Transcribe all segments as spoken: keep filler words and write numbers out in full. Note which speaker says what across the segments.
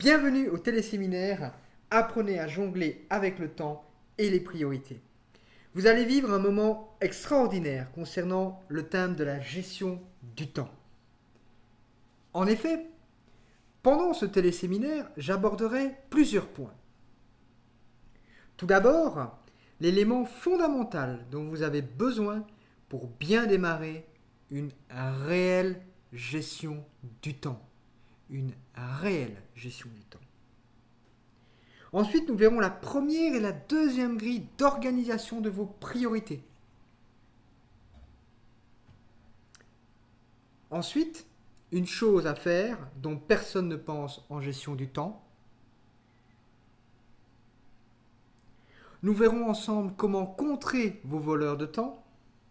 Speaker 1: Bienvenue au téléséminaire Apprenez à jongler avec le temps et les priorités. Vous allez vivre un moment extraordinaire concernant le thème de la gestion du temps. En effet, pendant ce téléséminaire, j'aborderai plusieurs points. Tout d'abord, l'élément fondamental dont vous avez besoin pour bien démarrer une réelle gestion du temps. Une réelle gestion du temps. Ensuite, nous verrons la première et la deuxième grille d'organisation de vos priorités. Ensuite, une chose à faire dont personne ne pense en gestion du temps. Nous verrons ensemble comment contrer vos voleurs de temps.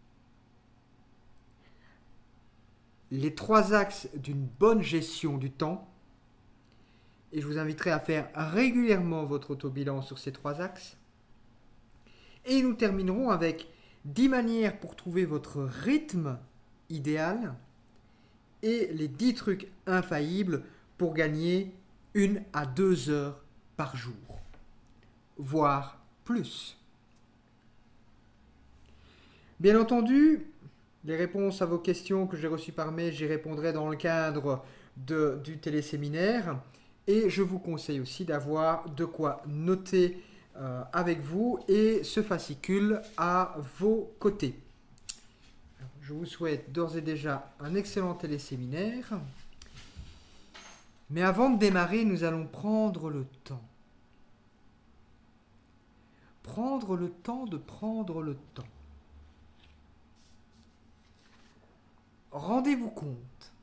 Speaker 1: Les trois axes d'une bonne gestion du temps. Et je vous inviterai à faire régulièrement votre autobilan sur ces trois axes. Et nous terminerons avec dix manières pour trouver votre rythme idéal et les dix trucs infaillibles pour gagner une à deux heures par jour, voire plus. Bien entendu, les réponses à vos questions que j'ai reçues par mail, j'y répondrai dans le cadre de, du téléséminaire. Et je vous conseille aussi d'avoir de quoi noter euh, avec vous et ce fascicule à vos côtés. Alors, je vous souhaite d'ores et déjà un excellent téléséminaire. Mais avant de démarrer, nous allons prendre le temps. Prendre le temps de prendre le temps. Rendez-vous compte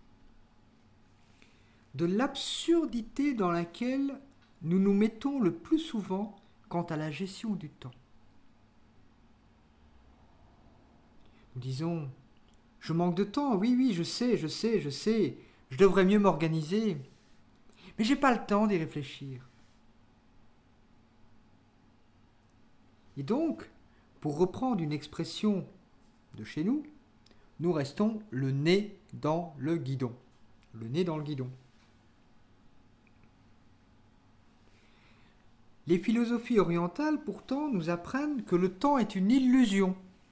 Speaker 1: de l'absurdité dans laquelle nous nous mettons le plus souvent quant à la gestion du temps. Nous disons, je manque de temps, oui, oui, je sais, je sais, je sais, je devrais mieux m'organiser, mais j'ai pas le temps d'y réfléchir. Et donc, pour reprendre une expression de chez nous, nous restons le nez dans le guidon. Le nez dans le guidon. Les philosophies orientales, pourtant, nous apprennent que le temps est une illusion.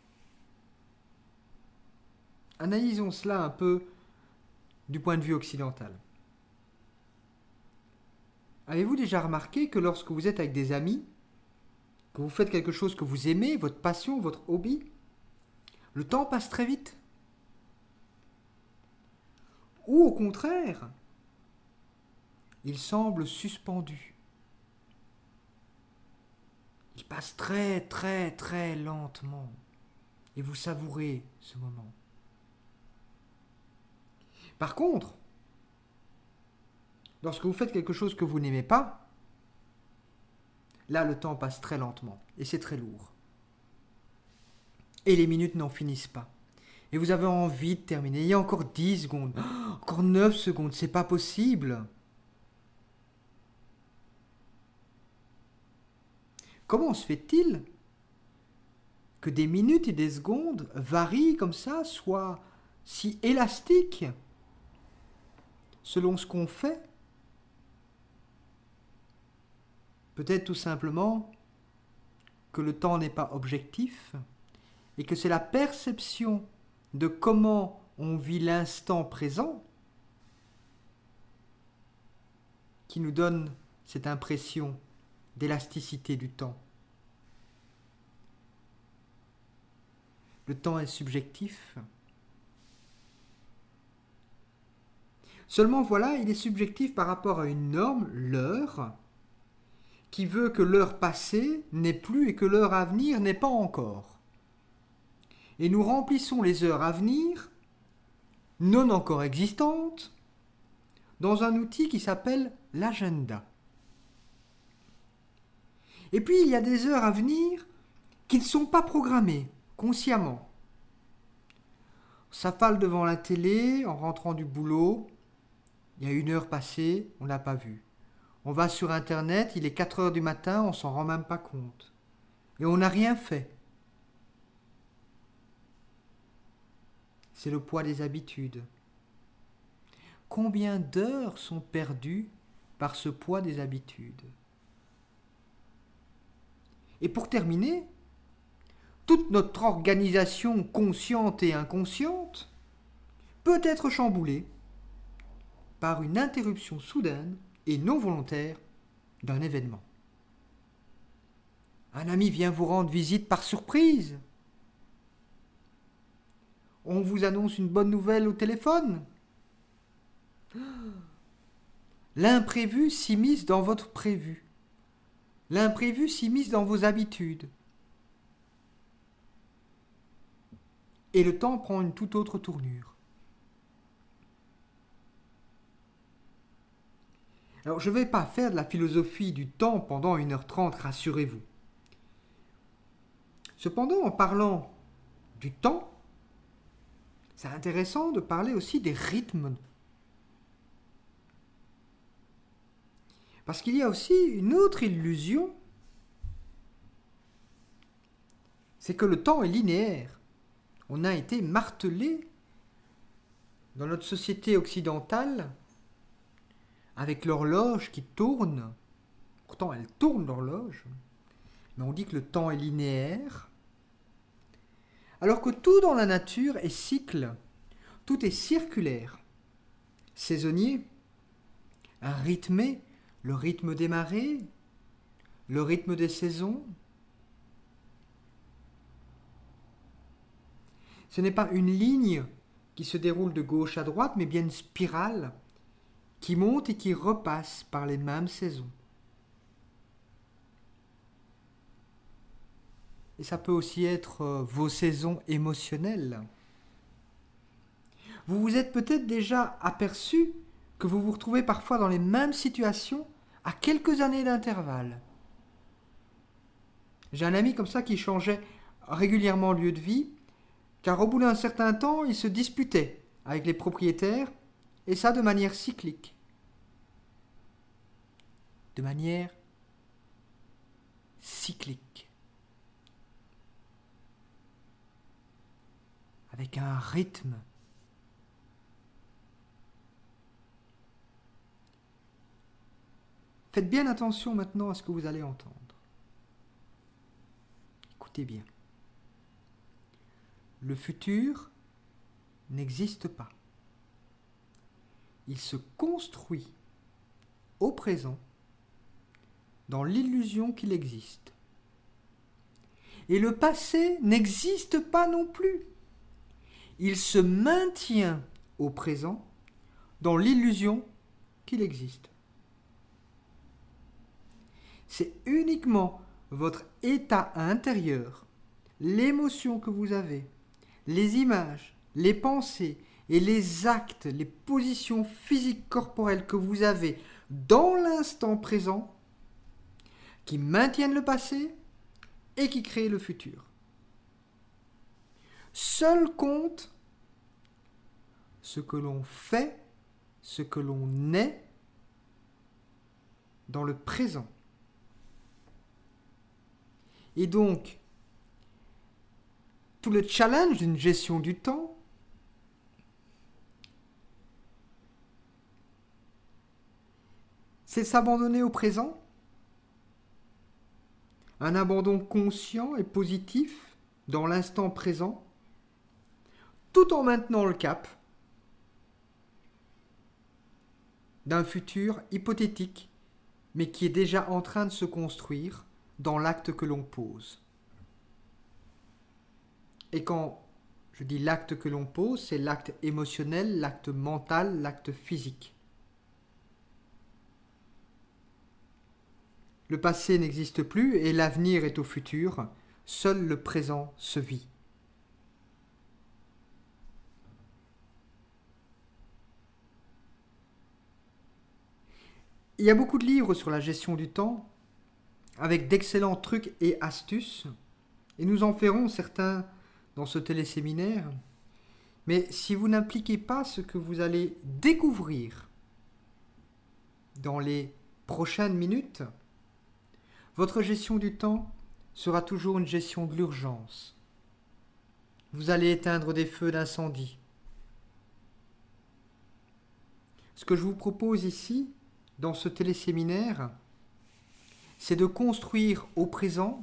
Speaker 1: Analysons cela un peu du point de vue occidental. Avez-vous déjà remarqué que lorsque vous êtes avec des amis, que vous faites quelque chose que vous aimez, votre passion, votre hobby, le temps passe très vite? Ou au contraire, il semble suspendu. Il passe très, très, très lentement. Et vous savourez ce moment. Par contre, lorsque vous faites quelque chose que vous n'aimez pas, là, le temps passe très lentement. Et c'est très lourd. Et les minutes n'en finissent pas. Et vous avez envie de terminer. Il y a encore dix secondes. Oh, encore neuf secondes. C'est pas possible. Comment se fait-il que des minutes et des secondes varient comme ça, soient si élastiques selon ce qu'on fait? Peut-être tout simplement que le temps n'est pas objectif et que c'est la perception de comment on vit l'instant présent qui nous donne cette impression d'élasticité du temps. Le temps est subjectif. Seulement voilà, il est subjectif par rapport à une norme, l'heure, qui veut que l'heure passée n'est plus et que l'heure à venir n'est pas encore. Et nous remplissons les heures à venir, non encore existantes, dans un outil qui s'appelle l'agenda. Et puis, il y a des heures à venir qui ne sont pas programmées, consciemment. On s'affale devant la télé, en rentrant du boulot. Il y a une heure passée, on ne l'a pas vue. On va sur Internet, il est quatre heures du matin, on ne s'en rend même pas compte. Et on n'a rien fait. C'est le poids des habitudes. Combien d'heures sont perdues par ce poids des habitudes. Et pour terminer, toute notre organisation consciente et inconsciente peut être chamboulée par une interruption soudaine et non volontaire d'un événement. Un ami vient vous rendre visite par surprise. On vous annonce une bonne nouvelle au téléphone. L'imprévu s'immisce dans votre prévu. L'imprévu s'immisce dans vos habitudes. Et le temps prend une toute autre tournure. Alors, je ne vais pas faire de la philosophie du temps pendant une heure trente, rassurez-vous. Cependant, en parlant du temps, c'est intéressant de parler aussi des rythmes. Parce qu'il y a aussi une autre illusion, c'est que le temps est linéaire. On a été martelé dans notre société occidentale avec l'horloge qui tourne. Pourtant, elle tourne l'horloge. Mais on dit que le temps est linéaire. Alors que tout dans la nature est cycle. Tout est circulaire. Saisonnier. Rythmé. Le rythme des marées. Le rythme des saisons. Ce n'est pas une ligne qui se déroule de gauche à droite, mais bien une spirale qui monte et qui repasse par les mêmes saisons. Et ça peut aussi être euh, vos saisons émotionnelles. Vous vous êtes peut-être déjà aperçu que vous vous retrouvez parfois dans les mêmes situations à quelques années d'intervalle. J'ai un ami comme ça qui changeait régulièrement lieu de vie, car au bout d'un certain temps, il se disputait avec les propriétaires, et ça de manière cyclique. De manière cyclique. Avec un rythme. Faites bien attention maintenant à ce que vous allez entendre. Écoutez bien. Le futur n'existe pas. Il se construit au présent dans l'illusion qu'il existe. Et le passé n'existe pas non plus. Il se maintient au présent dans l'illusion qu'il existe. C'est uniquement votre état intérieur, l'émotion que vous avez, les images, les pensées et les actes, les positions physiques corporelles que vous avez dans l'instant présent qui maintiennent le passé et qui créent le futur. Seul compte ce que l'on fait, ce que l'on est dans le présent. Et donc, tout le challenge d'une gestion du temps, c'est s'abandonner au présent, un abandon conscient et positif dans l'instant présent, tout en maintenant le cap d'un futur hypothétique, mais qui est déjà en train de se construire dans l'acte que l'on pose. Et quand je dis l'acte que l'on pose, c'est l'acte émotionnel, l'acte mental, l'acte physique. Le passé n'existe plus et l'avenir est au futur. Seul le présent se vit. Il y a beaucoup de livres sur la gestion du temps, avec d'excellents trucs et astuces, et nous en ferons certains dans ce téléséminaire. Mais si vous n'impliquez pas ce que vous allez découvrir dans les prochaines minutes, votre gestion du temps sera toujours une gestion de l'urgence. Vous allez éteindre des feux d'incendie. Ce que je vous propose ici, dans ce téléséminaire, c'est de construire au présent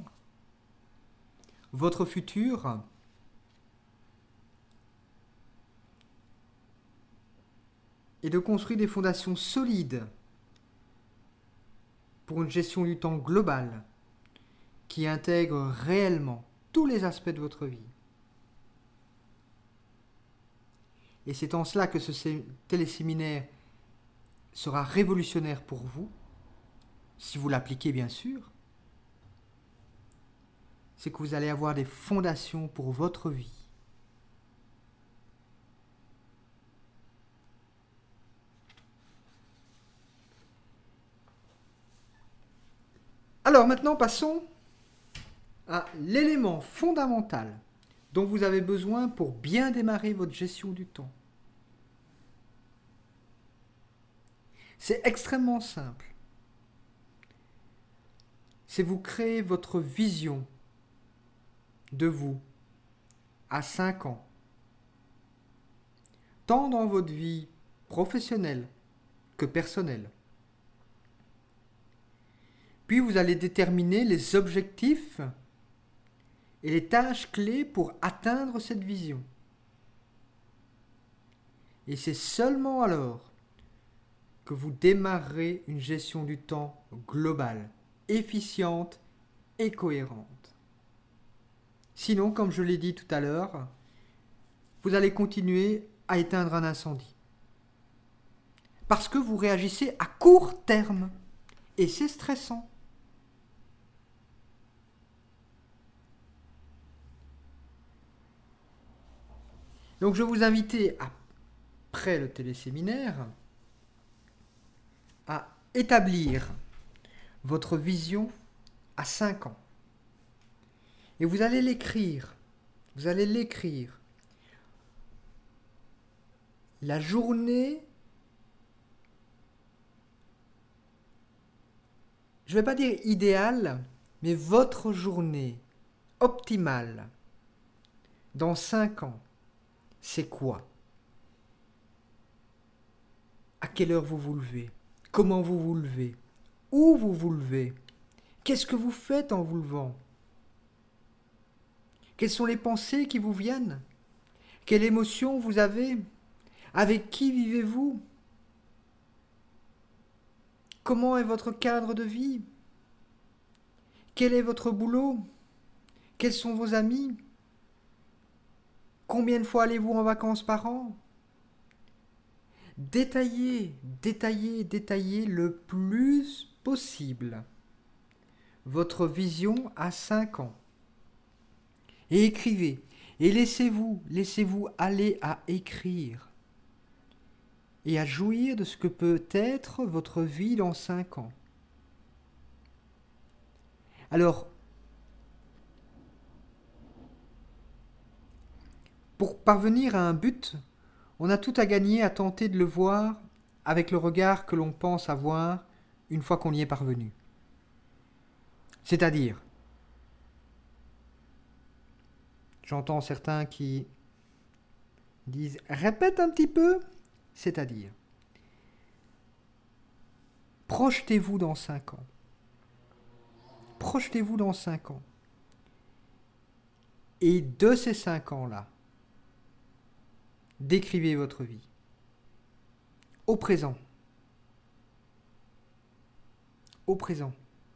Speaker 1: votre futur et de construire des fondations solides pour une gestion du temps globale qui intègre réellement tous les aspects de votre vie. Et c'est en cela que ce téléséminaire sera révolutionnaire pour vous, si vous l'appliquez bien sûr, c'est que vous allez avoir des fondations pour votre vie. Alors maintenant, passons à l'élément fondamental dont vous avez besoin pour bien démarrer votre gestion du temps. C'est extrêmement simple. C'est vous créer votre vision de vous à cinq ans, tant dans votre vie professionnelle que personnelle. Puis vous allez déterminer les objectifs et les tâches clés pour atteindre cette vision. Et c'est seulement alors que vous démarrerez une gestion du temps globale, efficiente et cohérente. Sinon, comme je l'ai dit tout à l'heure, vous allez continuer à éteindre un incendie. Parce que vous réagissez à court terme. Et c'est stressant. Donc je vous invite, après le téléséminaire, à établir votre vision à cinq ans. Et vous allez l'écrire. Vous allez l'écrire. La journée, je ne vais pas dire idéale, mais votre journée optimale dans cinq ans, c'est quoi? À quelle heure vous vous levez? Comment vous vous levez? Où vous vous levez? Qu'est-ce que vous faites en vous levant? Quelles sont les pensées qui vous viennent? Quelle émotion vous avez? Avec qui vivez-vous? Comment est votre cadre de vie? Quel est votre boulot? Quels sont vos amis? Combien de fois allez-vous en vacances par an? Détaillez, détaillez, détaillez le plus possible votre vision à cinq ans. Et écrivez. Et laissez-vous, laissez-vous aller à écrire. Et à jouir de ce que peut être votre vie dans cinq ans. Alors, pour parvenir à un but, on a tout à gagner à tenter de le voir avec le regard que l'on pense avoir une fois qu'on y est parvenu. C'est-à-dire, j'entends certains qui disent « répète un petit peu », c'est-à-dire, projetez-vous dans cinq ans. Projetez-vous dans cinq ans. Et de ces cinq ans-là, décrivez votre vie. Au présent. Au présent.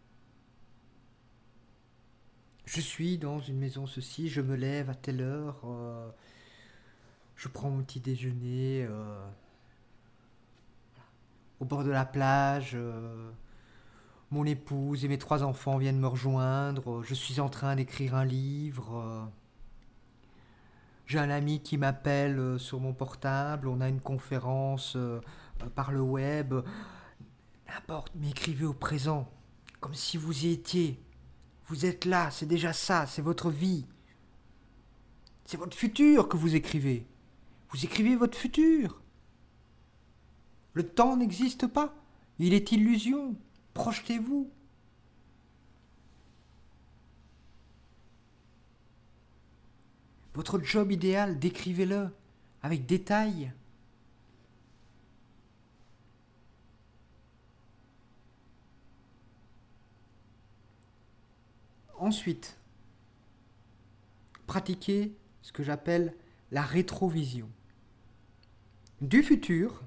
Speaker 1: Je suis dans une maison ceci, je me lève à telle heure, euh, je prends mon petit déjeuner euh, au bord de la plage, euh, mon épouse et mes trois enfants viennent me rejoindre, je suis en train d'écrire un livre, euh, j'ai un ami qui m'appelle euh, sur mon portable, on a une conférence euh, par le web, n'importe, mais écrivez au présent, comme si vous y étiez. Vous êtes là, c'est déjà ça, c'est votre vie. C'est votre futur que vous écrivez. Vous écrivez votre futur. Le temps n'existe pas, il est illusion. Projetez-vous. Votre job idéal, décrivez-le avec détail. Ensuite, pratiquez ce que j'appelle la rétrovision. Du futur,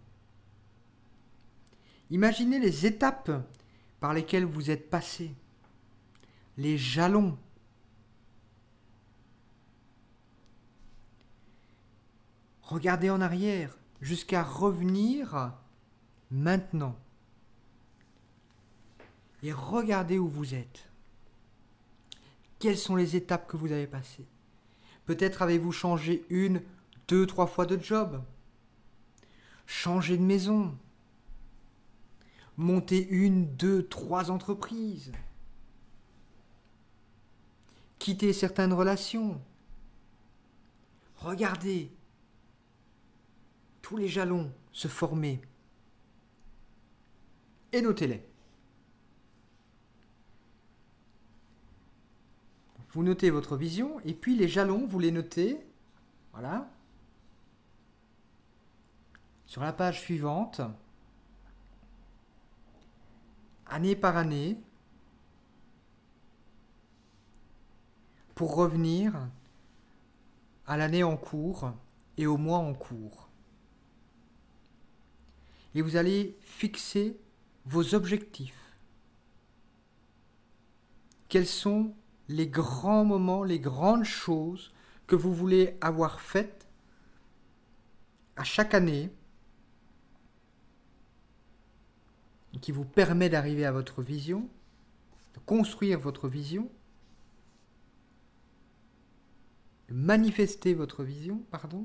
Speaker 1: imaginez les étapes par lesquelles vous êtes passé, les jalons. Regardez en arrière jusqu'à revenir maintenant. Et regardez où vous êtes. Quelles sont les étapes que vous avez passées? Peut-être avez-vous changé une, deux, trois fois de job, changé de maison, monté une, deux, trois entreprises, quitté certaines relations. Regardez tous les jalons se former et notez-les. Vous notez votre vision et puis les jalons, vous les notez, voilà, sur la page suivante, année par année, pour revenir à l'année en cours et au mois en cours. Et vous allez fixer vos objectifs. Quels sont les grands moments, les grandes choses que vous voulez avoir faites à chaque année qui vous permet d'arriver à votre vision, de construire votre vision, de manifester votre vision, pardon.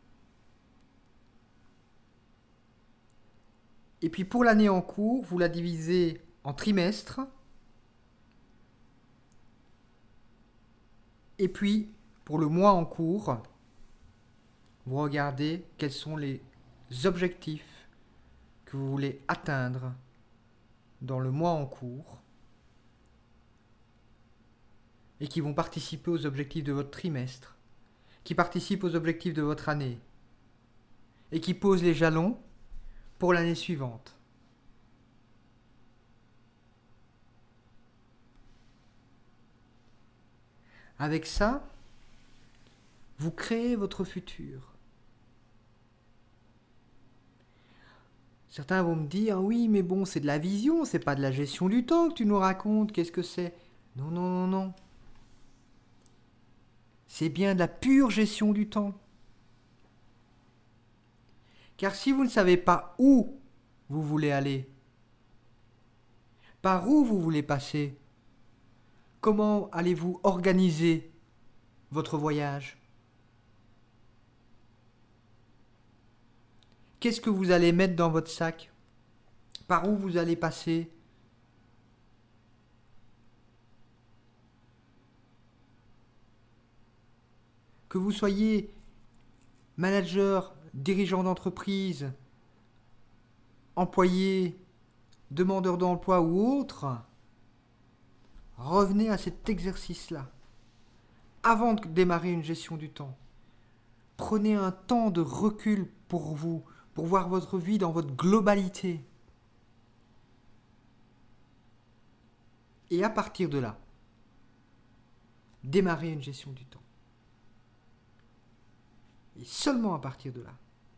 Speaker 1: Et puis pour l'année en cours, vous la divisez en trimestres. Et puis, pour le mois en cours, vous regardez quels sont les objectifs que vous voulez atteindre dans le mois en cours et qui vont participer aux objectifs de votre trimestre, qui participent aux objectifs de votre année et qui posent les jalons pour l'année suivante. Avec ça, vous créez votre futur. Certains vont me dire, oui, mais bon, c'est de la vision, c'est pas de la gestion du temps que tu nous racontes, qu'est-ce que c'est? Non, non, non, non. C'est bien de la pure gestion du temps. Car si vous ne savez pas où vous voulez aller, par où vous voulez passer, comment allez-vous organiser votre voyage? Qu'est-ce que vous allez mettre dans votre sac? Par où vous allez passer? Que vous soyez manager, dirigeant d'entreprise, employé, demandeur d'emploi ou autre, revenez à cet exercice-là. Avant de démarrer une gestion du temps, prenez un temps de recul pour vous, pour voir votre vie dans votre globalité. Et à partir de là, démarrez une gestion du temps. Et seulement à partir de là.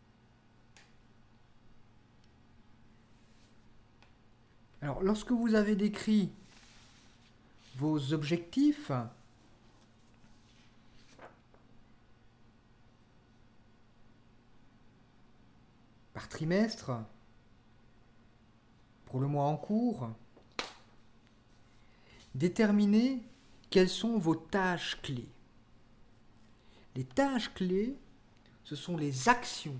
Speaker 1: Alors, lorsque vous avez décrit vos objectifs, par trimestre, pour le mois en cours, déterminez quelles sont vos tâches clés. Les tâches clés, ce sont les actions.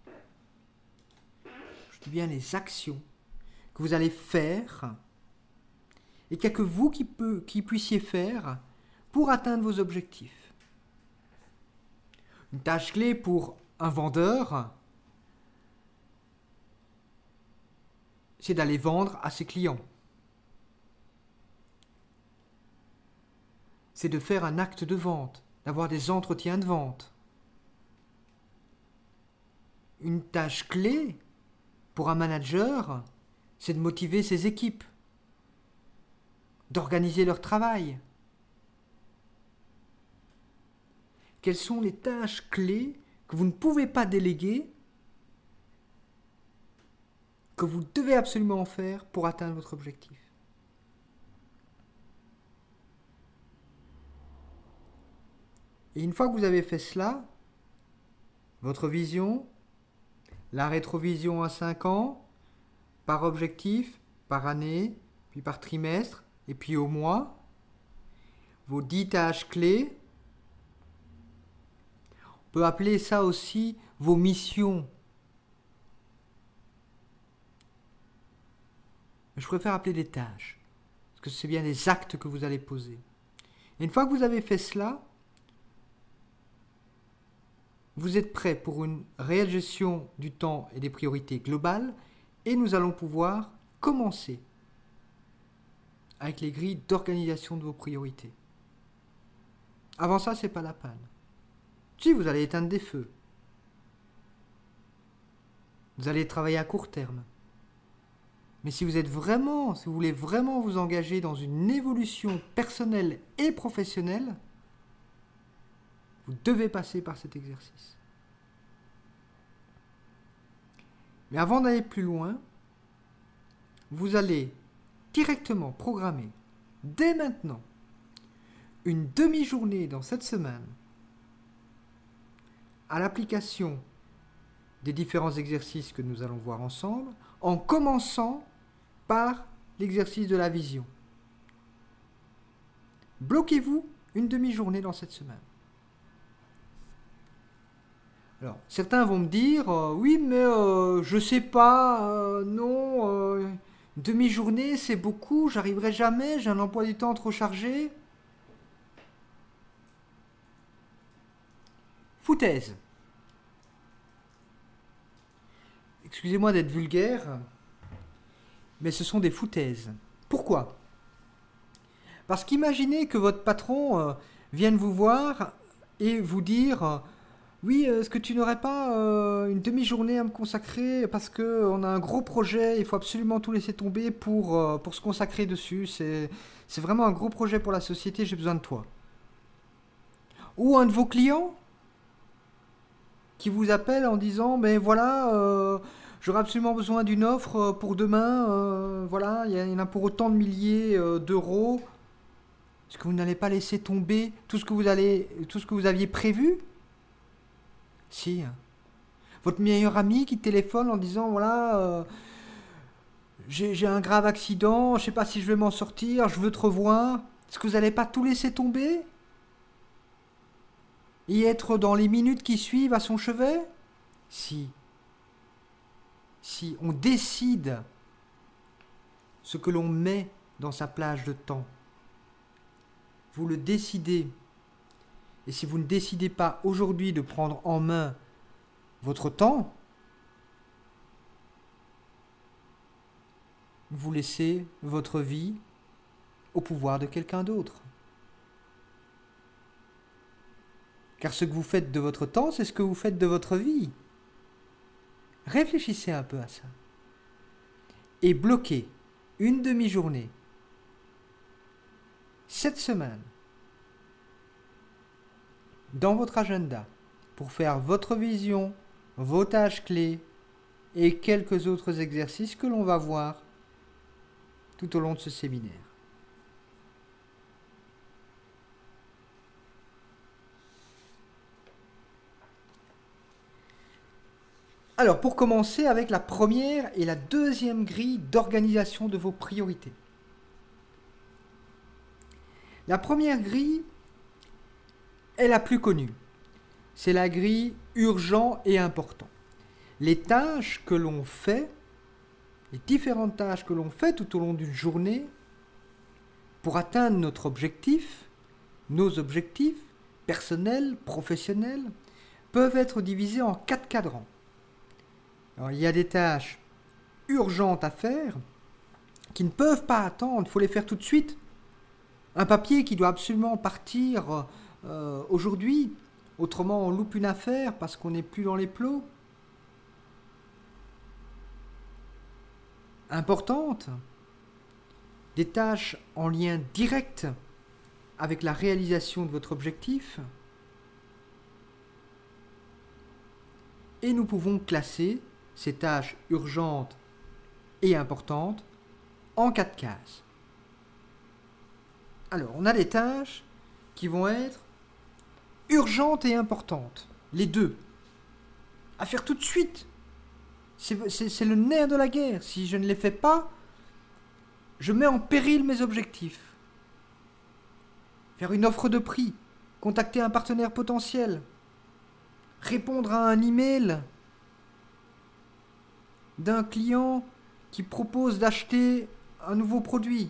Speaker 1: Je dis bien les actions que vous allez faire et qu'il n'y a que vous qui, peut, qui puissiez faire pour atteindre vos objectifs. Une tâche clé pour un vendeur, c'est d'aller vendre à ses clients. C'est de faire un acte de vente, d'avoir des entretiens de vente. Une tâche clé pour un manager, c'est de motiver ses équipes, d'organiser leur travail, quelles sont les tâches clés que vous ne pouvez pas déléguer, que vous devez absolument faire pour atteindre votre objectif. Et une fois que vous avez fait cela, votre vision, la rétrovision à cinq ans, par objectif, par année, puis par trimestre, et puis au mois, vos dix tâches clés, on peut appeler ça aussi vos missions. Je préfère appeler des tâches, parce que c'est bien des actes que vous allez poser. Et une fois que vous avez fait cela, vous êtes prêt pour une réelle gestion du temps et des priorités globales, et nous allons pouvoir commencer avec les grilles d'organisation de vos priorités. Avant ça, ce n'est pas la peine. Si, vous allez éteindre des feux. Vous allez travailler à court terme. Mais si vous êtes vraiment, si vous voulez vraiment vous engager dans une évolution personnelle et professionnelle, vous devez passer par cet exercice. Mais avant d'aller plus loin, vous allez directement programmer, dès maintenant, une demi-journée dans cette semaine à l'application des différents exercices que nous allons voir ensemble, en commençant par l'exercice de la vision. Bloquez-vous une demi-journée dans cette semaine. Alors, certains vont me dire, euh, oui, mais euh, je sais pas, euh, non, euh, une demi-journée, c'est beaucoup, j'arriverai jamais, j'ai un emploi du temps trop chargé. Foutaise. Excusez-moi d'être vulgaire, mais ce sont des foutaises. Pourquoi ? Parce qu'imaginez que votre patron euh, vienne vous voir et vous dire euh, « Oui, est-ce que tu n'aurais pas euh, une demi-journée à me consacrer parce qu'on a un gros projet, il faut absolument tout laisser tomber pour, euh, pour se consacrer dessus. C'est, c'est vraiment un gros projet pour la société, j'ai besoin de toi. » Ou un de vos clients qui vous appelle en disant « Ben voilà, euh, j'aurais absolument besoin d'une offre pour demain, euh, voilà, il y en a pour autant de milliers euh, d'euros. Est-ce que vous n'allez pas laisser tomber tout ce que vous, allez, tout ce que vous aviez prévu ?» Si. Votre meilleur ami qui téléphone en disant « Voilà, euh, j'ai, j'ai un grave accident, je ne sais pas si je vais m'en sortir, je veux te revoir. » Est-ce que vous n'allez pas tout laisser tomber et être dans les minutes qui suivent à son chevet ? Si. Si on décide ce que l'on met dans sa plage de temps, vous le décidez. Et si vous ne décidez pas aujourd'hui de prendre en main votre temps, vous laissez votre vie au pouvoir de quelqu'un d'autre. Car ce que vous faites de votre temps, c'est ce que vous faites de votre vie. Réfléchissez un peu à ça. Et bloquez une demi-journée, cette semaine, dans votre agenda, pour faire votre vision, vos tâches clés et quelques autres exercices que l'on va voir tout au long de ce séminaire. Alors, pour commencer avec la première et la deuxième grille d'organisation de vos priorités. La première grille est la plus connue. C'est la grille urgent et important. Les tâches que l'on fait, les différentes tâches que l'on fait tout au long d'une journée pour atteindre notre objectif, nos objectifs personnels, professionnels, peuvent être divisées en quatre cadrans. Alors, il y a des tâches urgentes à faire qui ne peuvent pas attendre, il faut les faire tout de suite. Un papier qui doit absolument partir euh, aujourd'hui, autrement on loupe une affaire parce qu'on n'est plus dans les plots. Importante, des tâches en lien direct avec la réalisation de votre objectif. Et nous pouvons classer ces tâches urgentes et importantes en quatre cases. Alors, on a des tâches qui vont être urgentes et importantes, les deux, à faire tout de suite. C'est, c'est, c'est le nerf de la guerre. Si je ne les fais pas, je mets en péril mes objectifs. Faire une offre de prix, contacter un partenaire potentiel, répondre à un email d'un client qui propose d'acheter un nouveau produit.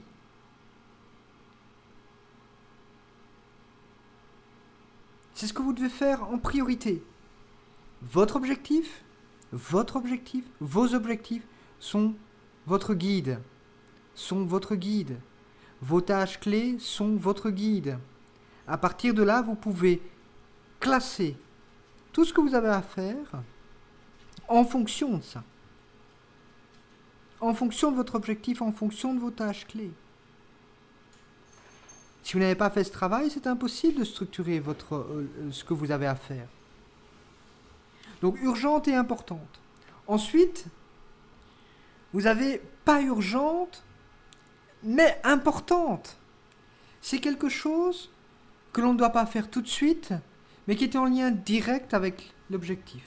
Speaker 1: C'est ce que vous devez faire en priorité. Votre objectif, votre objectif, vos objectifs sont votre guide, sont votre guide. Vos tâches clés sont votre guide. À partir de là, vous pouvez classer tout ce que vous avez à faire en fonction de ça. En fonction de votre objectif, en fonction de vos tâches clés. Si vous n'avez pas fait ce travail, c'est impossible de structurer votre, euh, ce que vous avez à faire. Donc, urgente et importante. Ensuite, vous avez pas urgente, mais importante. C'est quelque chose que l'on ne doit pas faire tout de suite, mais qui est en lien direct avec l'objectif.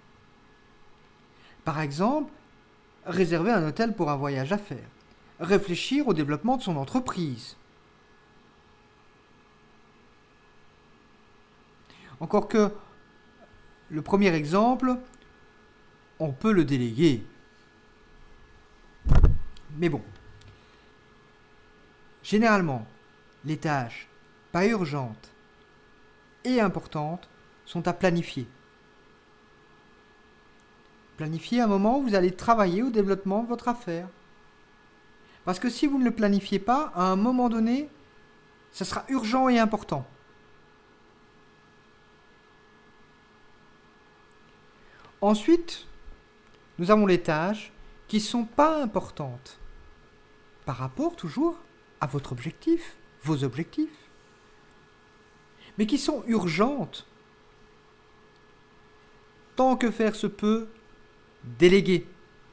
Speaker 1: Par exemple, réserver un hôtel pour un voyage à faire. Réfléchir au développement de son entreprise. Encore que, le premier exemple, on peut le déléguer. Mais bon, généralement, les tâches pas urgentes et importantes sont à planifier. Planifier un moment où vous allez travailler au développement de votre affaire. Parce que si vous ne le planifiez pas, à un moment donné, ça sera urgent et important. Ensuite, nous avons les tâches qui ne sont pas importantes par rapport toujours à votre objectif, vos objectifs, mais qui sont urgentes. Tant que faire se peut, déléguer.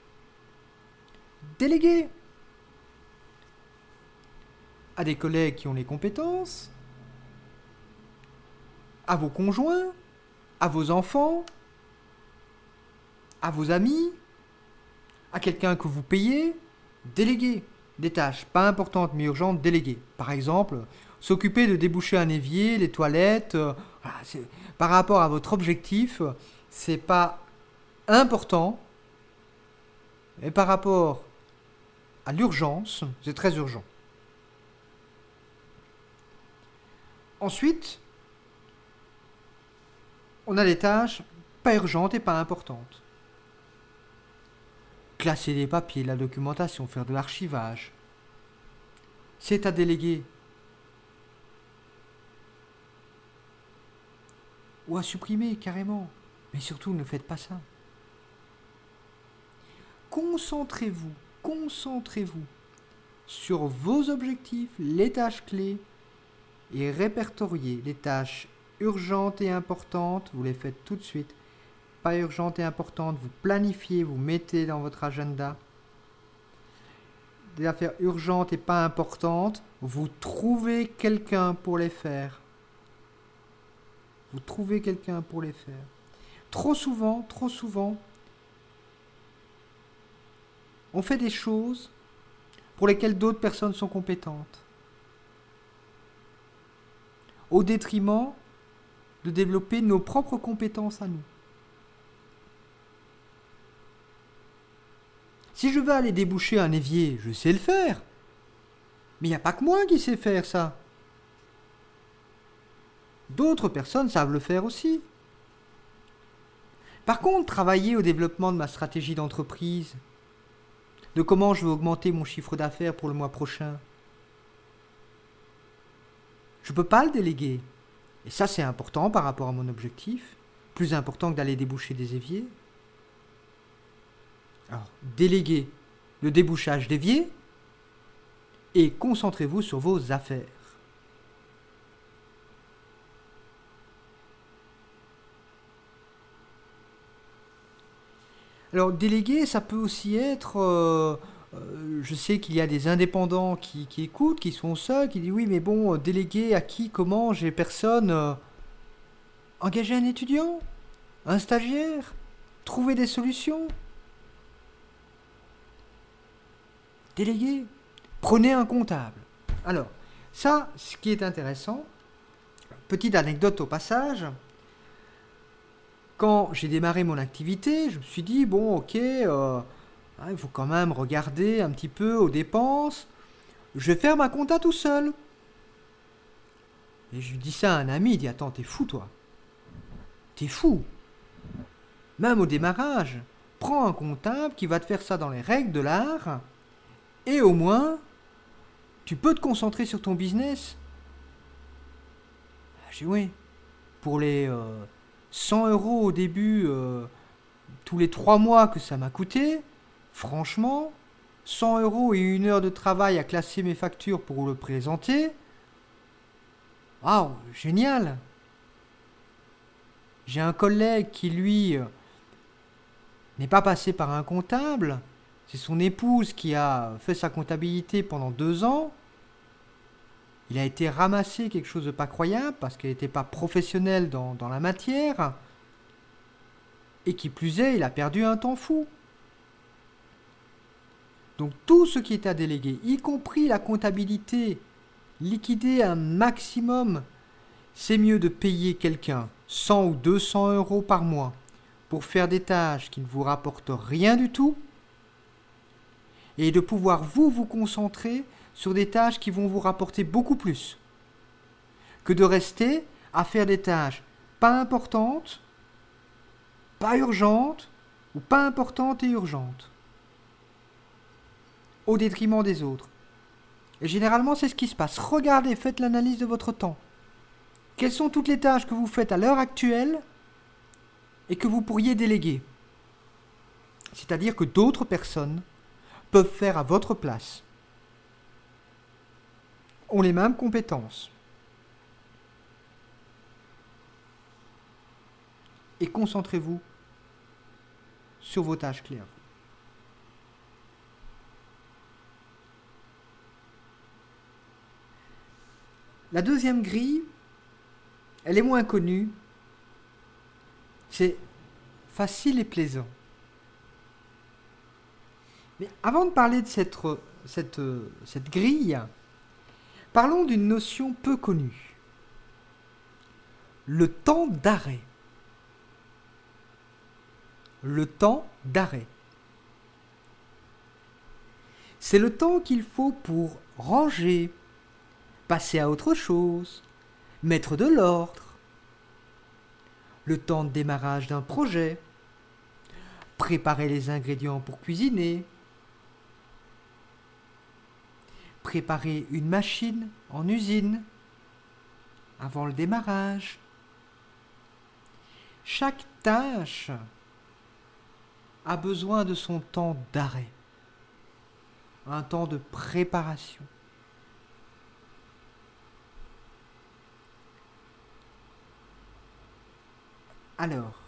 Speaker 1: Déléguer à des collègues qui ont les compétences, à vos conjoints, à vos enfants, à vos amis, à quelqu'un que vous payez, déléguer des tâches pas importantes mais urgentes, déléguer. Par exemple, s'occuper de déboucher un évier, les toilettes, euh, voilà, c'est, par rapport à votre objectif, c'est pas important, et par rapport à l'urgence, c'est très urgent. Ensuite, on a des tâches pas urgentes et pas importantes. Classer les papiers, la documentation, faire de l'archivage. C'est à déléguer. Ou à supprimer carrément. Mais surtout, ne faites pas ça. Concentrez-vous, concentrez-vous sur vos objectifs, les tâches clés, et répertoriez les tâches urgentes et importantes. Vous les faites tout de suite. Pas urgentes et importantes, vous planifiez, vous mettez dans votre agenda. Des affaires urgentes et pas importantes, vous trouvez quelqu'un pour les faire. Vous trouvez quelqu'un pour les faire. Trop souvent, trop souvent, on fait des choses pour lesquelles d'autres personnes sont compétentes. Au détriment de développer nos propres compétences à nous. Si je veux aller déboucher un évier, je sais le faire. Mais il n'y a pas que moi qui sais faire ça. D'autres personnes savent le faire aussi. Par contre, travailler au développement de ma stratégie d'entreprise, de comment je veux augmenter mon chiffre d'affaires pour le mois prochain, je ne peux pas le déléguer. Et ça, c'est important par rapport à mon objectif. Plus important que d'aller déboucher des éviers. Alors, déléguez le débouchage d'évier et concentrez-vous sur vos affaires. Alors, déléguer, ça peut aussi être... euh, euh, je sais qu'il y a des indépendants qui, qui écoutent, qui sont seuls, qui disent oui, mais bon, euh, déléguer à qui, comment, j'ai personne. euh, engager un étudiant, un stagiaire, trouver des solutions. Déléguer. Prenez un comptable. Alors, ça, ce qui est intéressant, petite anecdote au passage, quand j'ai démarré mon activité, je me suis dit, bon, ok, euh, hein, il faut quand même regarder un petit peu aux dépenses. Je vais faire ma compta tout seul. Et je lui dis ça à un ami, il dit, attends, t'es fou toi. T'es fou. Même au démarrage, prends un comptable qui va te faire ça dans les règles de l'art, et au moins, tu peux te concentrer sur ton business. J'ai dit oui. Pour les euh, cent euros au début, euh, tous les trois mois que ça m'a coûté, franchement, cent euros et une heure de travail à classer mes factures pour le présenter, waouh, génial. J'ai un collègue qui, lui, euh, n'est pas passé par un comptable. C'est son épouse qui a fait sa comptabilité pendant deux ans. Il a été ramassé quelque chose de pas croyable parce qu'elle n'était pas professionnelle dans, dans la matière. Et qui plus est, il a perdu un temps fou. Donc tout ce qui est à déléguer, y compris la comptabilité, liquider un maximum, c'est mieux de payer quelqu'un cent ou deux cents euros par mois pour faire des tâches qui ne vous rapportent rien du tout et de pouvoir vous vous concentrer sur des tâches qui vont vous rapporter beaucoup plus que de rester à faire des tâches pas importantes, pas urgentes ou pas importantes et urgentes au détriment des autres. Et généralement, c'est ce qui se passe. Regardez, faites l'analyse de votre temps. Quelles sont toutes les tâches que vous faites à l'heure actuelle et que vous pourriez déléguer? C'est-à-dire que d'autres personnes peuvent faire à votre place, ont les mêmes compétences. Et concentrez-vous sur vos tâches claires. La deuxième grille, elle est moins connue. C'est facile et plaisant. Mais avant de parler de cette, cette, cette grille, parlons d'une notion peu connue. Le temps d'arrêt. Le temps d'arrêt. C'est le temps qu'il faut pour ranger, passer à autre chose, mettre de l'ordre, le temps de démarrage d'un projet, préparer les ingrédients pour cuisiner, préparer une machine en usine avant le démarrage. Chaque tâche a besoin de son temps d'arrêt, un temps de préparation. Alors,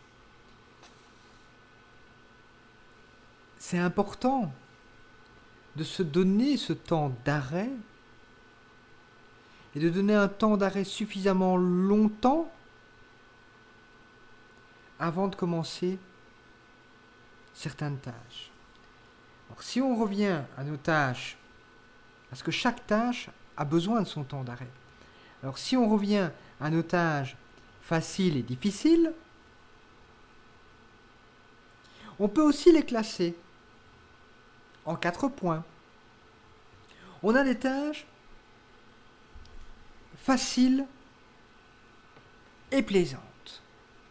Speaker 1: c'est important de se donner ce temps d'arrêt et de donner un temps d'arrêt suffisamment longtemps avant de commencer certaines tâches. Alors, si on revient à nos tâches, parce que chaque tâche a besoin de son temps d'arrêt. Alors, si on revient à nos tâches faciles et difficiles, on peut aussi les classer en quatre points. On a des tâches faciles et plaisantes.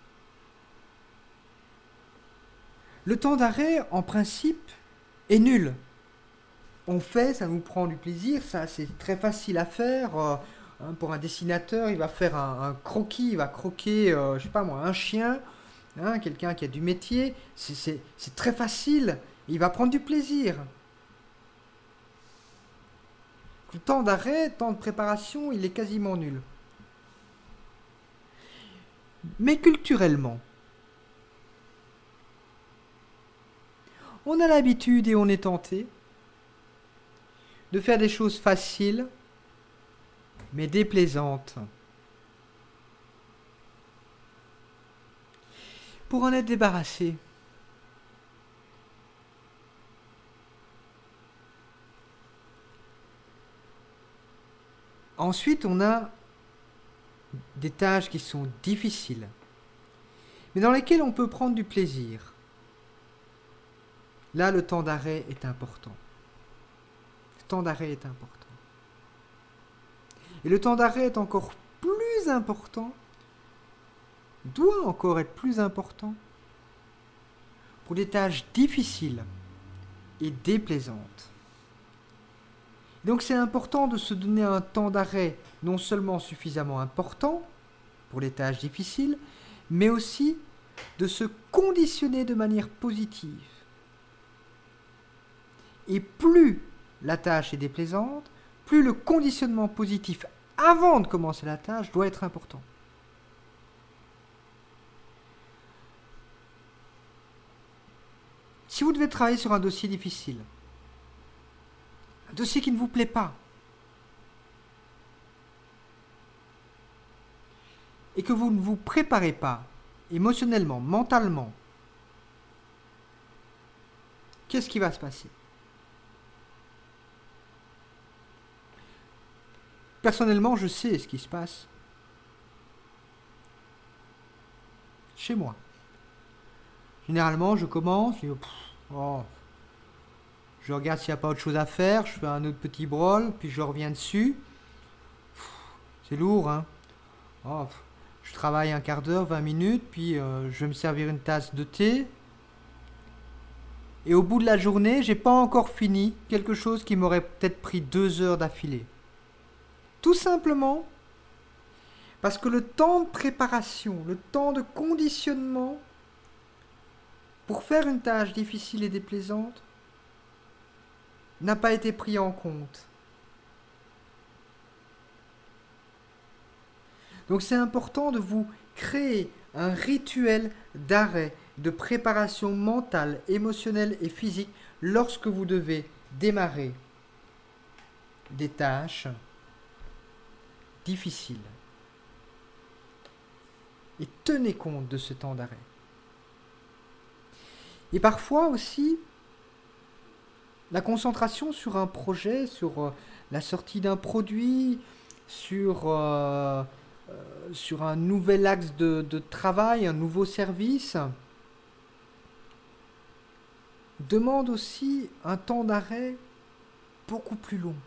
Speaker 1: Le temps d'arrêt, en principe, est nul. On fait, ça nous prend du plaisir, ça c'est très facile à faire. Euh, hein, pour un dessinateur, il va faire un, un croquis, il va croquer, euh, je sais pas moi, un chien, hein, quelqu'un qui a du métier, c'est, c'est, c'est très facile, il va prendre du plaisir. Le temps d'arrêt, le temps de préparation, il est quasiment nul. Mais culturellement, on a l'habitude et on est tenté de faire des choses faciles, mais déplaisantes. Pour en être débarrassé, ensuite on a des tâches qui sont difficiles, mais dans lesquelles on peut prendre du plaisir. Là, le temps d'arrêt est important. Le temps d'arrêt est important. Et le temps d'arrêt est encore plus important, doit encore être plus important, pour des tâches difficiles et déplaisantes. Donc c'est important de se donner un temps d'arrêt non seulement suffisamment important pour les tâches difficiles, mais aussi de se conditionner de manière positive. Et plus la tâche est déplaisante, plus le conditionnement positif avant de commencer la tâche doit être important. Si vous devez travailler sur un dossier difficile, un dossier qui ne vous plaît pas, et que vous ne vous préparez pas émotionnellement, mentalement, qu'est-ce qui va se passer ? Personnellement, je sais ce qui se passe chez moi. Généralement, je commence, je, dis, pff, oh, je regarde s'il n'y a pas autre chose à faire, je fais un autre petit brol, puis je reviens dessus. Pff, c'est lourd, hein. Oh, pff, je travaille un quart d'heure, vingt minutes, puis euh, je vais me servir une tasse de thé. Et au bout de la journée, j'ai pas encore fini quelque chose qui m'aurait peut-être pris deux heures d'affilée. Tout simplement parce que le temps de préparation, le temps de conditionnement pour faire une tâche difficile et déplaisante n'a pas été pris en compte. Donc c'est important de vous créer un rituel d'arrêt, de préparation mentale, émotionnelle et physique lorsque vous devez démarrer des tâches difficiles. Et tenez compte de ce temps d'arrêt. Et parfois aussi, la concentration sur un projet, sur euh, la sortie d'un produit, sur, euh, euh, sur un nouvel axe de, de travail, un nouveau service, demande aussi un temps d'arrêt beaucoup plus long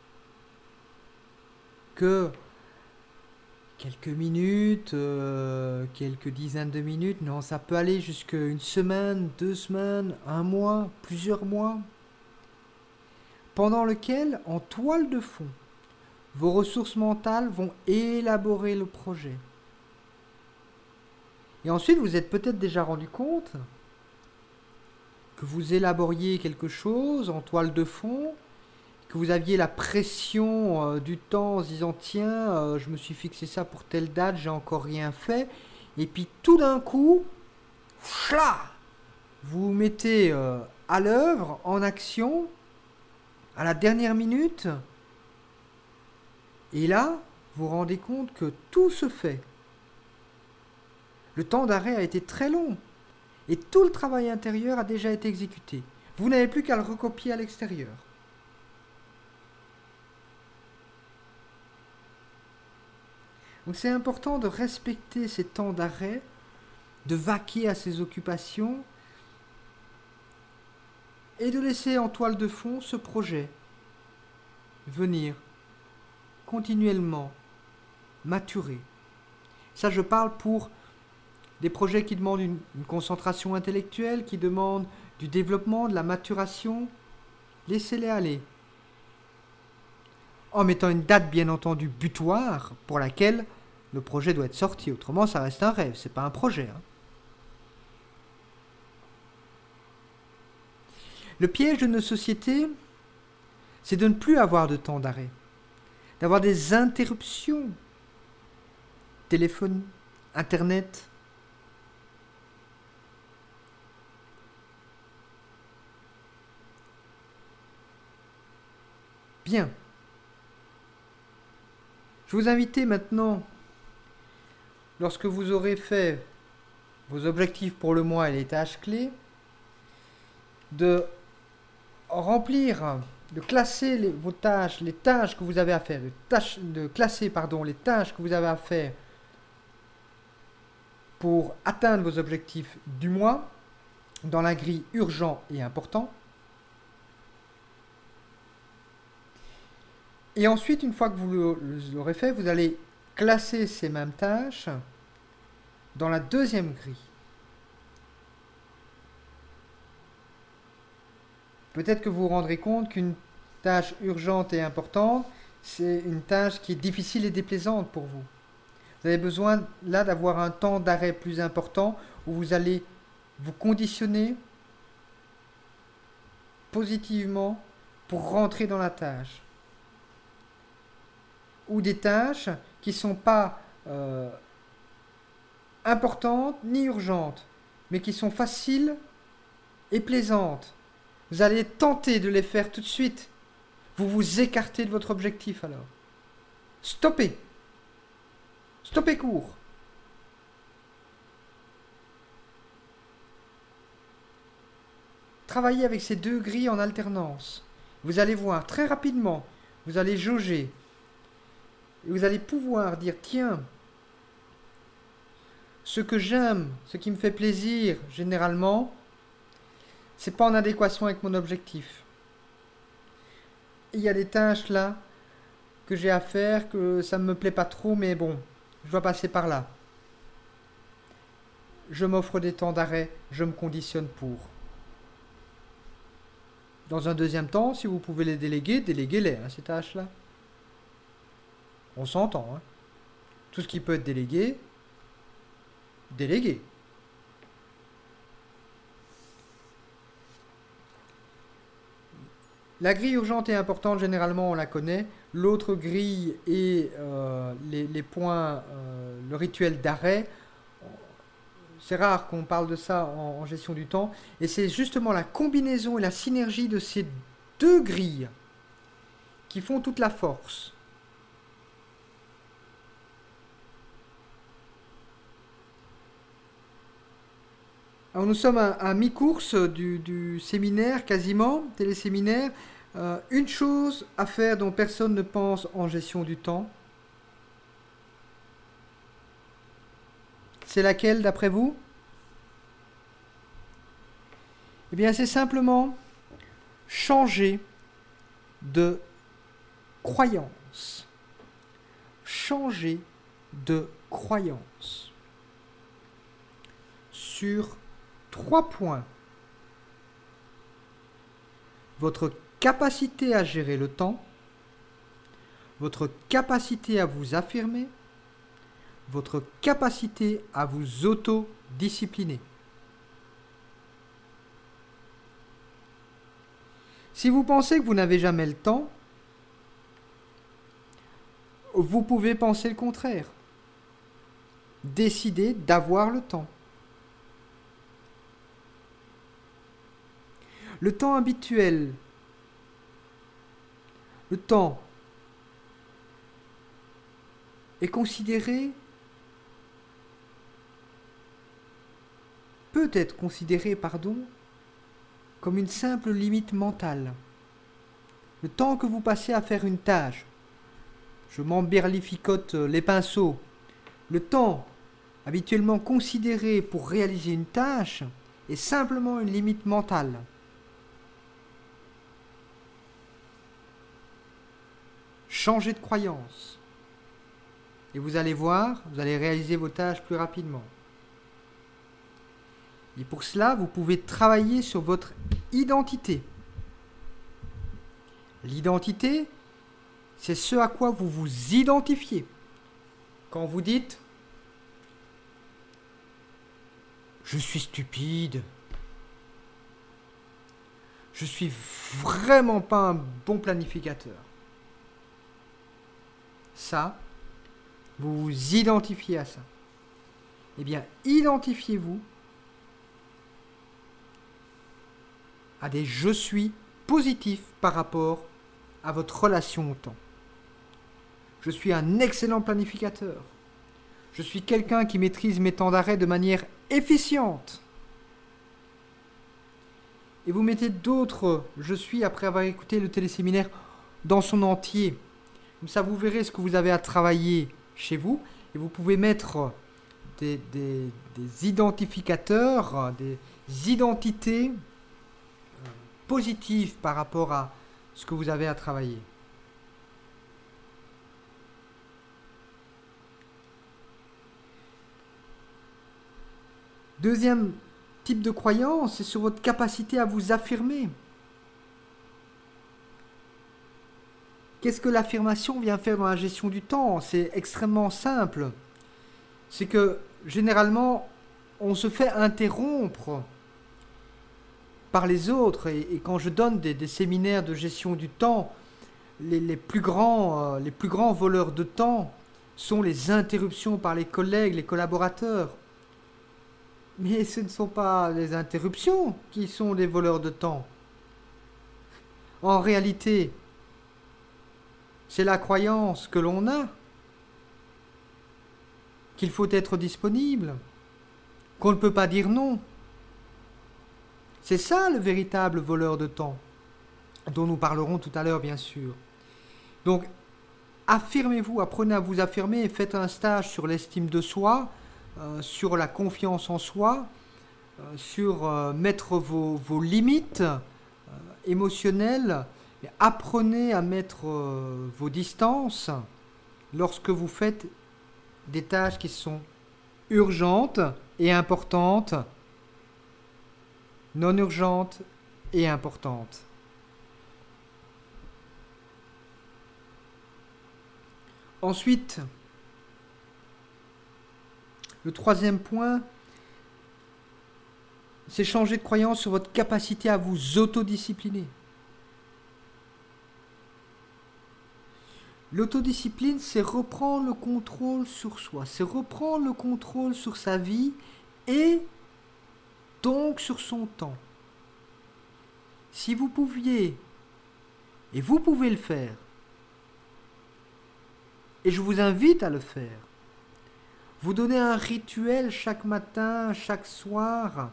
Speaker 1: que quelques minutes, euh, quelques dizaines de minutes. Non, ça peut aller jusqu'à une semaine, deux semaines, un mois, plusieurs mois, pendant lequel, en toile de fond, vos ressources mentales vont élaborer le projet. Et ensuite, vous êtes peut-être déjà rendu compte que vous élaboriez quelque chose en toile de fond, que vous aviez la pression euh, du temps en se disant tiens, euh, je me suis fixé ça pour telle date, j'ai encore rien fait, et puis tout d'un coup, chla, vous vous mettez euh, à l'œuvre, en action, à la dernière minute, et là, vous vous rendez compte que tout se fait. Le temps d'arrêt a été très long, et tout le travail intérieur a déjà été exécuté. Vous n'avez plus qu'à le recopier à l'extérieur. Donc c'est important de respecter ces temps d'arrêt, de vaquer à ses occupations et de laisser en toile de fond ce projet venir continuellement maturer. Ça, je parle pour des projets qui demandent une, une concentration intellectuelle, qui demandent du développement, de la maturation. Laissez-les aller. En mettant une date, bien entendu, butoir pour laquelle le projet doit être sorti. Autrement, ça reste un rêve, c'est pas un projet. Hein. Le piège de nos sociétés, c'est de ne plus avoir de temps d'arrêt, d'avoir des interruptions. Téléphone, Internet. Bien. Je vous invite maintenant, lorsque vous aurez fait vos objectifs pour le mois et les tâches clés, de remplir, de classer les, vos tâches, les tâches que vous avez à faire, de, tâches, de classer pardon, les tâches que vous avez à faire pour atteindre vos objectifs du mois dans la grille urgent et important. Et ensuite, une fois que vous l'aurez fait, vous allez classer ces mêmes tâches dans la deuxième grille. Peut-être que vous vous rendrez compte qu'une tâche urgente et importante, c'est une tâche qui est difficile et déplaisante pour vous. Vous avez besoin là d'avoir un temps d'arrêt plus important où vous allez vous conditionner positivement pour rentrer dans la tâche. Ou des tâches qui ne sont pas euh, importantes ni urgentes, mais qui sont faciles et plaisantes. Vous allez tenter de les faire tout de suite. Vous vous écartez de votre objectif alors. Stoppez. Stoppez court. Travaillez avec ces deux grilles en alternance. Vous allez voir très rapidement, vous allez jauger. Et vous allez pouvoir dire, tiens, ce que j'aime, ce qui me fait plaisir, généralement, c'est pas en adéquation avec mon objectif. Il y a des tâches là que j'ai à faire, que ça ne me plaît pas trop, mais bon, je dois passer par là. Je m'offre des temps d'arrêt, je me conditionne pour. Dans un deuxième temps, si vous pouvez les déléguer, déléguez-les, hein, ces tâches-là. On s'entend, hein. Tout ce qui peut être délégué, délégué. La grille urgente et importante, généralement, on la connaît. L'autre grille et euh, les, les points, euh, le rituel d'arrêt, c'est rare qu'on parle de ça en, en gestion du temps. Et c'est justement la combinaison et la synergie de ces deux grilles qui font toute la force. Alors nous sommes à, à mi-course du, du séminaire, quasiment, téléséminaire. Euh, une chose à faire dont personne ne pense en gestion du temps. C'est laquelle d'après vous? Eh bien c'est simplement changer de croyance. Changer de croyance. Sur trois points. Votre capacité à gérer le temps, votre capacité à vous affirmer, votre capacité à vous auto-discipliner. Si vous pensez que vous n'avez jamais le temps, vous pouvez penser le contraire. Décidez d'avoir le temps. Le temps habituel, le temps est considéré, peut être considéré, pardon, comme une simple limite mentale. Le temps que vous passez à faire une tâche, je m'emberlificote les pinceaux, le temps habituellement considéré pour réaliser une tâche est simplement une limite mentale. Changez de croyance. Et vous allez voir, vous allez réaliser vos tâches plus rapidement. Et pour cela, vous pouvez travailler sur votre identité. L'identité, c'est ce à quoi vous vous identifiez. Quand vous dites « Je suis stupide »,« Je suis vraiment pas un bon planificateur », ça, vous vous identifiez à ça. Eh bien, identifiez-vous à des « je suis » positifs par rapport à votre relation au temps. Je suis un excellent planificateur. Je suis quelqu'un qui maîtrise mes temps d'arrêt de manière efficiente. Et vous mettez d'autres « je suis » après avoir écouté le téléséminaire dans son entier. Comme ça, vous verrez ce que vous avez à travailler chez vous. Et vous pouvez mettre des, des, des identificateurs, des identités positives par rapport à ce que vous avez à travailler. Deuxième type de croyance, c'est sur votre capacité à vous affirmer. Qu'est-ce que l'affirmation vient faire dans la gestion du temps? C'est extrêmement simple. C'est que, généralement, on se fait interrompre par les autres. Et, et quand je donne des, des séminaires de gestion du temps, les, les, plus grands, euh, les plus grands voleurs de temps sont les interruptions par les collègues, les collaborateurs. Mais ce ne sont pas les interruptions qui sont les voleurs de temps. En réalité, c'est la croyance que l'on a, qu'il faut être disponible, qu'on ne peut pas dire non. C'est ça le véritable voleur de temps, dont nous parlerons tout à l'heure, bien sûr. Donc, affirmez-vous, apprenez à vous affirmer et faites un stage sur l'estime de soi, euh, sur la confiance en soi, euh, sur euh, mettre vos, vos limites euh, émotionnelles. Et apprenez à mettre euh, vos distances lorsque vous faites des tâches qui sont urgentes et importantes, non urgentes et importantes. Ensuite, le troisième point, c'est changer de croyance sur votre capacité à vous autodiscipliner. L'autodiscipline, c'est reprendre le contrôle sur soi, c'est reprendre le contrôle sur sa vie et donc sur son temps. Si vous pouviez, et vous pouvez le faire, et je vous invite à le faire, vous donnez un rituel chaque matin, chaque soir,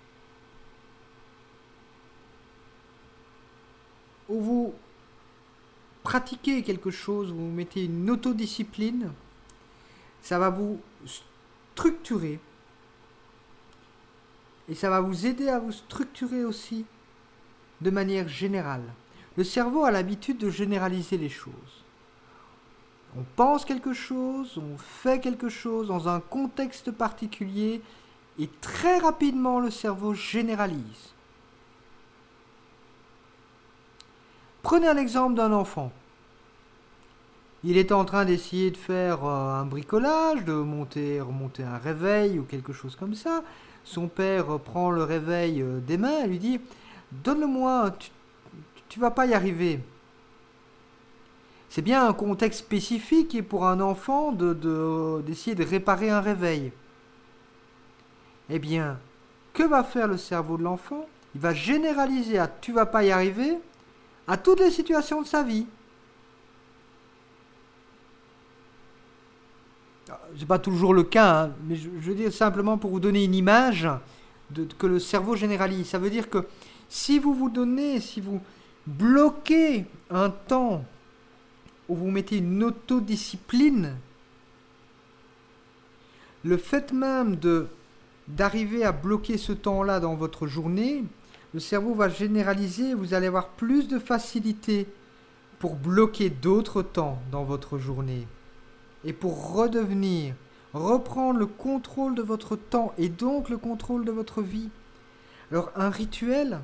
Speaker 1: où vous pratiquez quelque chose, vous mettez une autodiscipline, ça va vous structurer et ça va vous aider à vous structurer aussi de manière générale. Le cerveau a l'habitude de généraliser les choses. On pense quelque chose, on fait quelque chose dans un contexte particulier et très rapidement le cerveau généralise. Prenez un exemple d'un enfant. Il est en train d'essayer de faire euh, un bricolage, de monter, remonter un réveil ou quelque chose comme ça. Son père euh, prend le réveil euh, des mains et lui dit « Donne-le-moi, tu, tu vas pas y arriver. » C'est bien un contexte spécifique et pour un enfant de, de, d'essayer de réparer un réveil. Eh bien, que va faire le cerveau de l'enfant? Il va généraliser à « tu vas pas y arriver » à toutes les situations de sa vie. Ce n'est pas toujours le cas, hein, mais je, je veux dire simplement pour vous donner une image de, de, que le cerveau généralise. Ça veut dire que si vous vous donnez, si vous bloquez un temps où vous mettez une autodiscipline, le fait même de, d'arriver à bloquer ce temps-là dans votre journée, le cerveau va généraliser, vous allez avoir plus de facilité pour bloquer d'autres temps dans votre journée et pour redevenir, reprendre le contrôle de votre temps et donc le contrôle de votre vie. Alors un rituel,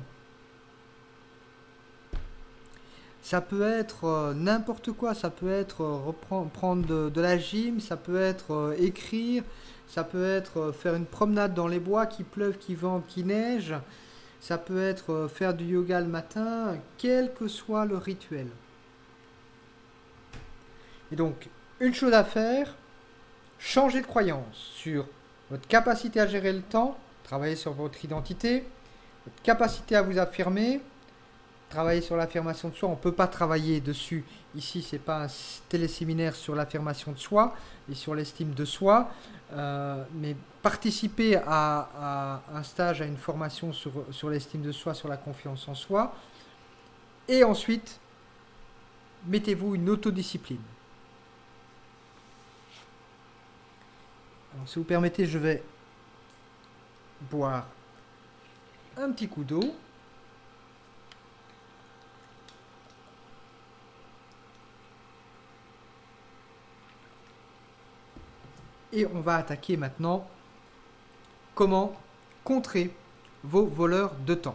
Speaker 1: ça peut être euh, n'importe quoi, ça peut être euh, reprendre, prendre de, de la gym, ça peut être euh, écrire, ça peut être euh, faire une promenade dans les bois, qu'il pleuve, qu'il vente, qu'il neige. Ça peut être faire du yoga le matin, quel que soit le rituel. Et donc, une chose à faire, changer de croyance sur votre capacité à gérer le temps, travailler sur votre identité, votre capacité à vous affirmer, travailler sur l'affirmation de soi, on ne peut pas travailler dessus. Ici, ce n'est pas un téléséminaire sur l'affirmation de soi et sur l'estime de soi, euh, mais participer à, à un stage, à une formation sur, sur l'estime de soi, sur la confiance en soi, et ensuite, mettez-vous une autodiscipline. Alors, si vous permettez, je vais boire un petit coup d'eau. Et on va attaquer maintenant comment contrer vos voleurs de temps.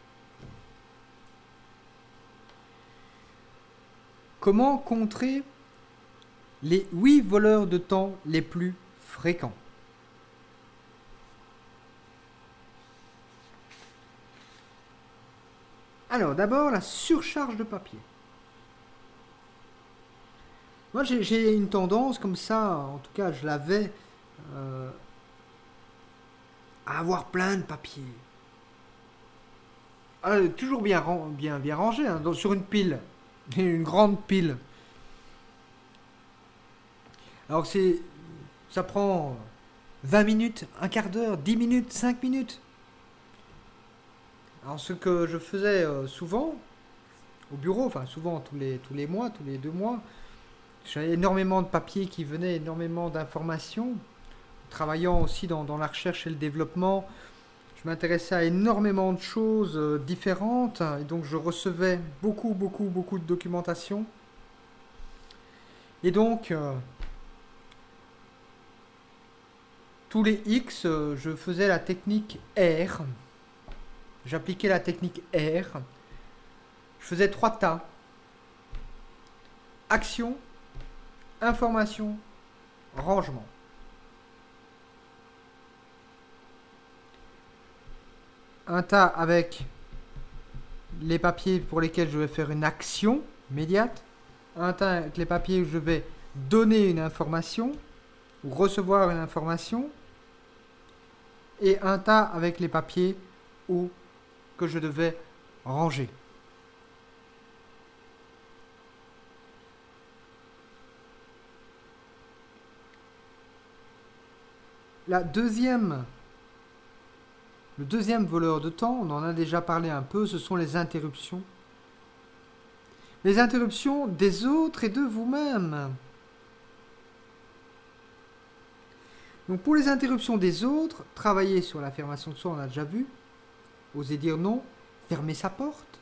Speaker 1: Comment contrer les huit voleurs de temps les plus fréquents? Alors, d'abord, la surcharge de papier. Moi, j'ai une tendance comme ça, en tout cas, je l'avais, euh, à avoir plein de papier. Alors, toujours bien, bien, bien rangé, hein, donc sur une pile, une grande pile. Alors, c'est, ça prend vingt minutes, un quart d'heure, dix minutes, cinq minutes. Alors, ce que je faisais euh, souvent, au bureau, enfin souvent tous les, tous les mois, tous les deux mois, j'avais énormément de papiers qui venaient, énormément d'informations. Travaillant aussi dans, dans la recherche et le développement, je m'intéressais à énormément de choses euh, différentes. Et donc je recevais beaucoup, beaucoup, beaucoup de documentation. Et donc, euh, tous les X, euh, je faisais la technique R. J'appliquais la technique R. Je faisais trois tas. Action, information, rangement. Un tas avec les papiers pour lesquels je vais faire une action immédiate. Un tas avec les papiers où je vais donner une information ou recevoir une information. Et un tas avec les papiers où que je devais ranger. La deuxième, le deuxième voleur de temps, on en a déjà parlé un peu, ce sont les interruptions. Les interruptions des autres et de vous-même. Donc pour les interruptions des autres, travailler sur l'affirmation de soi, on a déjà vu. Oser dire non, fermer sa porte.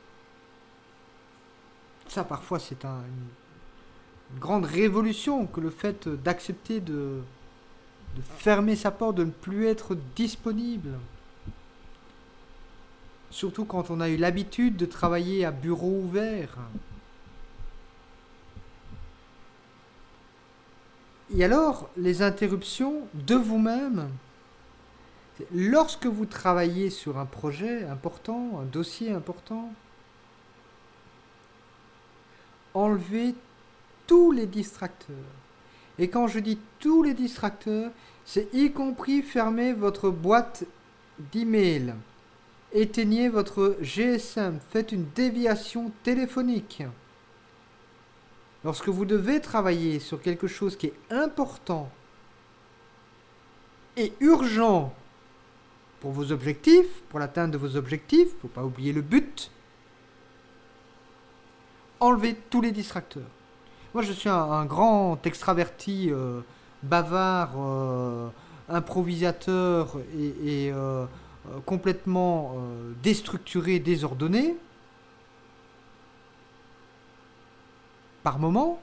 Speaker 1: Ça parfois c'est un, une, une grande révolution que le fait d'accepter de... de fermer sa porte, de ne plus être disponible. Surtout quand on a eu l'habitude de travailler à bureau ouvert. Et alors, les interruptions de vous-même, lorsque vous travaillez sur un projet important, un dossier important, enlevez tous les distracteurs. Et quand je dis tous les distracteurs, c'est y compris fermer votre boîte d'email. Éteignez votre G S M. Faites une déviation téléphonique. Lorsque vous devez travailler sur quelque chose qui est important et urgent pour vos objectifs, pour l'atteinte de vos objectifs, il ne faut pas oublier le but, enlevez tous les distracteurs. Moi, je suis un, un grand extraverti, euh, bavard, euh, improvisateur et, et euh, euh, complètement euh, déstructuré, désordonné. Par moment,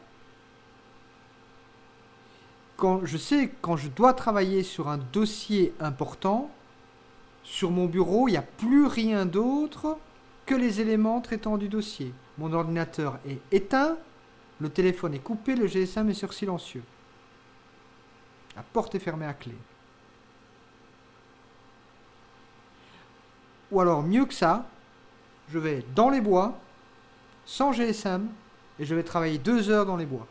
Speaker 1: quand je sais quand je dois travailler sur un dossier important, sur mon bureau, il n'y a plus rien d'autre que les éléments traitant du dossier. Mon ordinateur est éteint, le téléphone est coupé, le G S M est sur silencieux. La porte est fermée à clé. Ou alors, mieux que ça, je vais dans les bois, sans G S M, et je vais travailler deux heures dans les bois.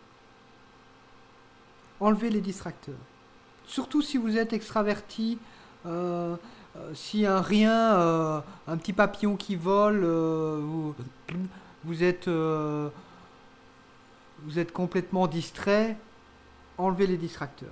Speaker 1: Enlevez les distracteurs. Surtout si vous êtes extraverti, euh, euh, si un rien, euh, un petit papillon qui vole, euh, vous, vous êtes, euh, vous êtes complètement distrait, enlevez les distracteurs.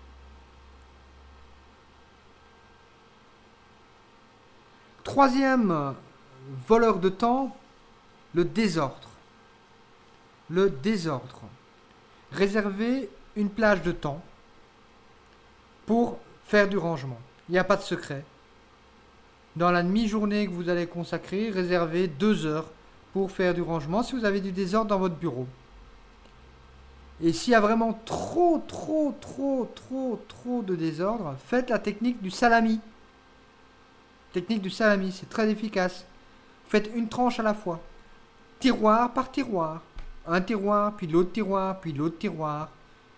Speaker 1: Troisième voleur de temps, le désordre. Le désordre. Réservez une plage de temps pour faire du rangement. Il n'y a pas de secret. Dans la demi-journée que vous allez consacrer, réservez deux heures pour faire du rangement si vous avez du désordre dans votre bureau. Et s'il y a vraiment trop, trop, trop, trop, trop de désordre, faites la technique du salami. Technique du salami, c'est très efficace. Faites une tranche à la fois. Tiroir par tiroir. Un tiroir, puis l'autre tiroir, puis l'autre tiroir.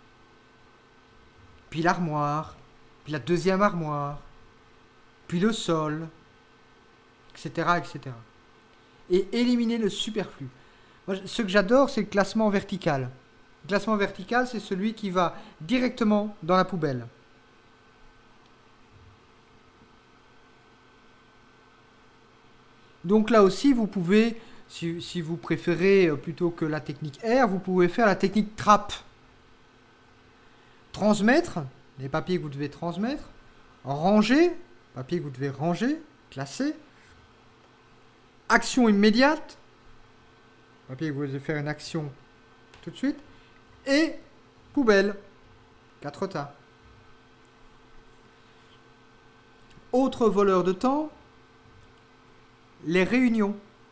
Speaker 1: Puis l'armoire, puis la deuxième armoire, puis le sol, et cetera, et cetera. Et éliminer le superflu. Moi, ce que j'adore, c'est le classement vertical. Le classement vertical, c'est celui qui va directement dans la poubelle. Donc là aussi, vous pouvez, si, si vous préférez, plutôt que la technique R, vous pouvez faire la technique trappe. Transmettre, les papiers que vous devez transmettre. Ranger, papiers que vous devez ranger, classer. Action immédiate, papier que vous devez faire une action tout de suite. Et poubelle, quatre tas. Autre voleur de temps, les réunions.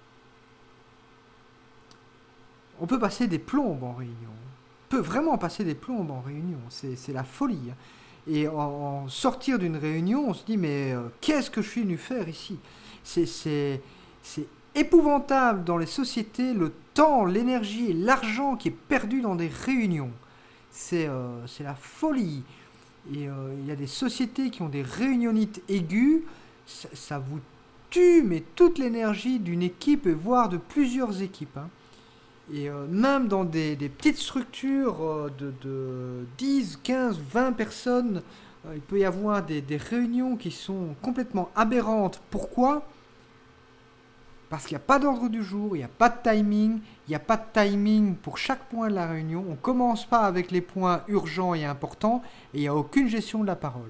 Speaker 1: On peut passer des plombes en réunion. On peut vraiment passer des plombes en réunion. C'est la folie. Et en, en sortir d'une réunion, on se dit, mais euh, qu'est-ce que je suis venu faire ici? C'est épouvantable dans les sociétés, le temps, l'énergie et l'argent qui est perdu dans des réunions. C'est euh, la folie. Et euh, il y a des sociétés qui ont des réunionites aiguës. Ça, ça vous tue, mais toute l'énergie d'une équipe, voire de plusieurs équipes. Hein. Et euh, même dans des, des petites structures euh, de, de dix, quinze, vingt personnes, euh, il peut y avoir des, des réunions qui sont complètement aberrantes. Pourquoi ? Parce qu'il n'y a pas d'ordre du jour, il n'y a pas de timing, il n'y a pas de timing pour chaque point de la réunion. On ne commence pas avec les points urgents et importants et il n'y a aucune gestion de la parole.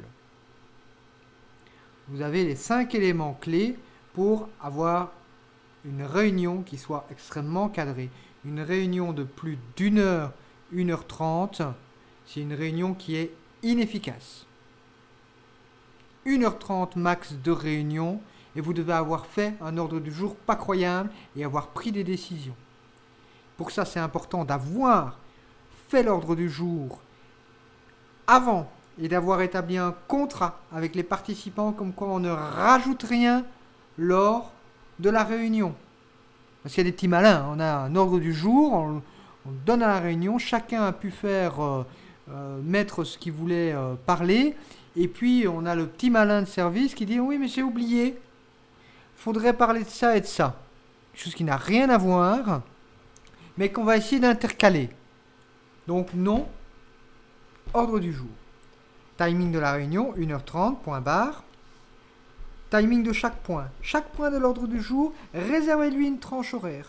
Speaker 1: Vous avez les cinq éléments clés pour avoir une réunion qui soit extrêmement cadrée. Une réunion de plus d'une heure, une heure trente, c'est une réunion qui est inefficace. une heure trente max de réunion et vous devez avoir fait un ordre du jour pas croyable et avoir pris des décisions. Pour ça, c'est important d'avoir fait l'ordre du jour avant et d'avoir établi un contrat avec les participants comme quoi on ne rajoute rien lors de la réunion. Parce qu'il y a des petits malins, on a un ordre du jour, on, on donne à la réunion, chacun a pu faire euh, euh, mettre ce qu'il voulait euh, parler, et puis on a le petit malin de service qui dit oui mais j'ai oublié, faudrait parler de ça et de ça. Chose qui n'a rien à voir, mais qu'on va essayer d'intercaler. Donc non, ordre du jour. Timing de la réunion, une heure trente, point barre. Timing de chaque point. Chaque point de l'ordre du jour, réservez-lui une tranche horaire.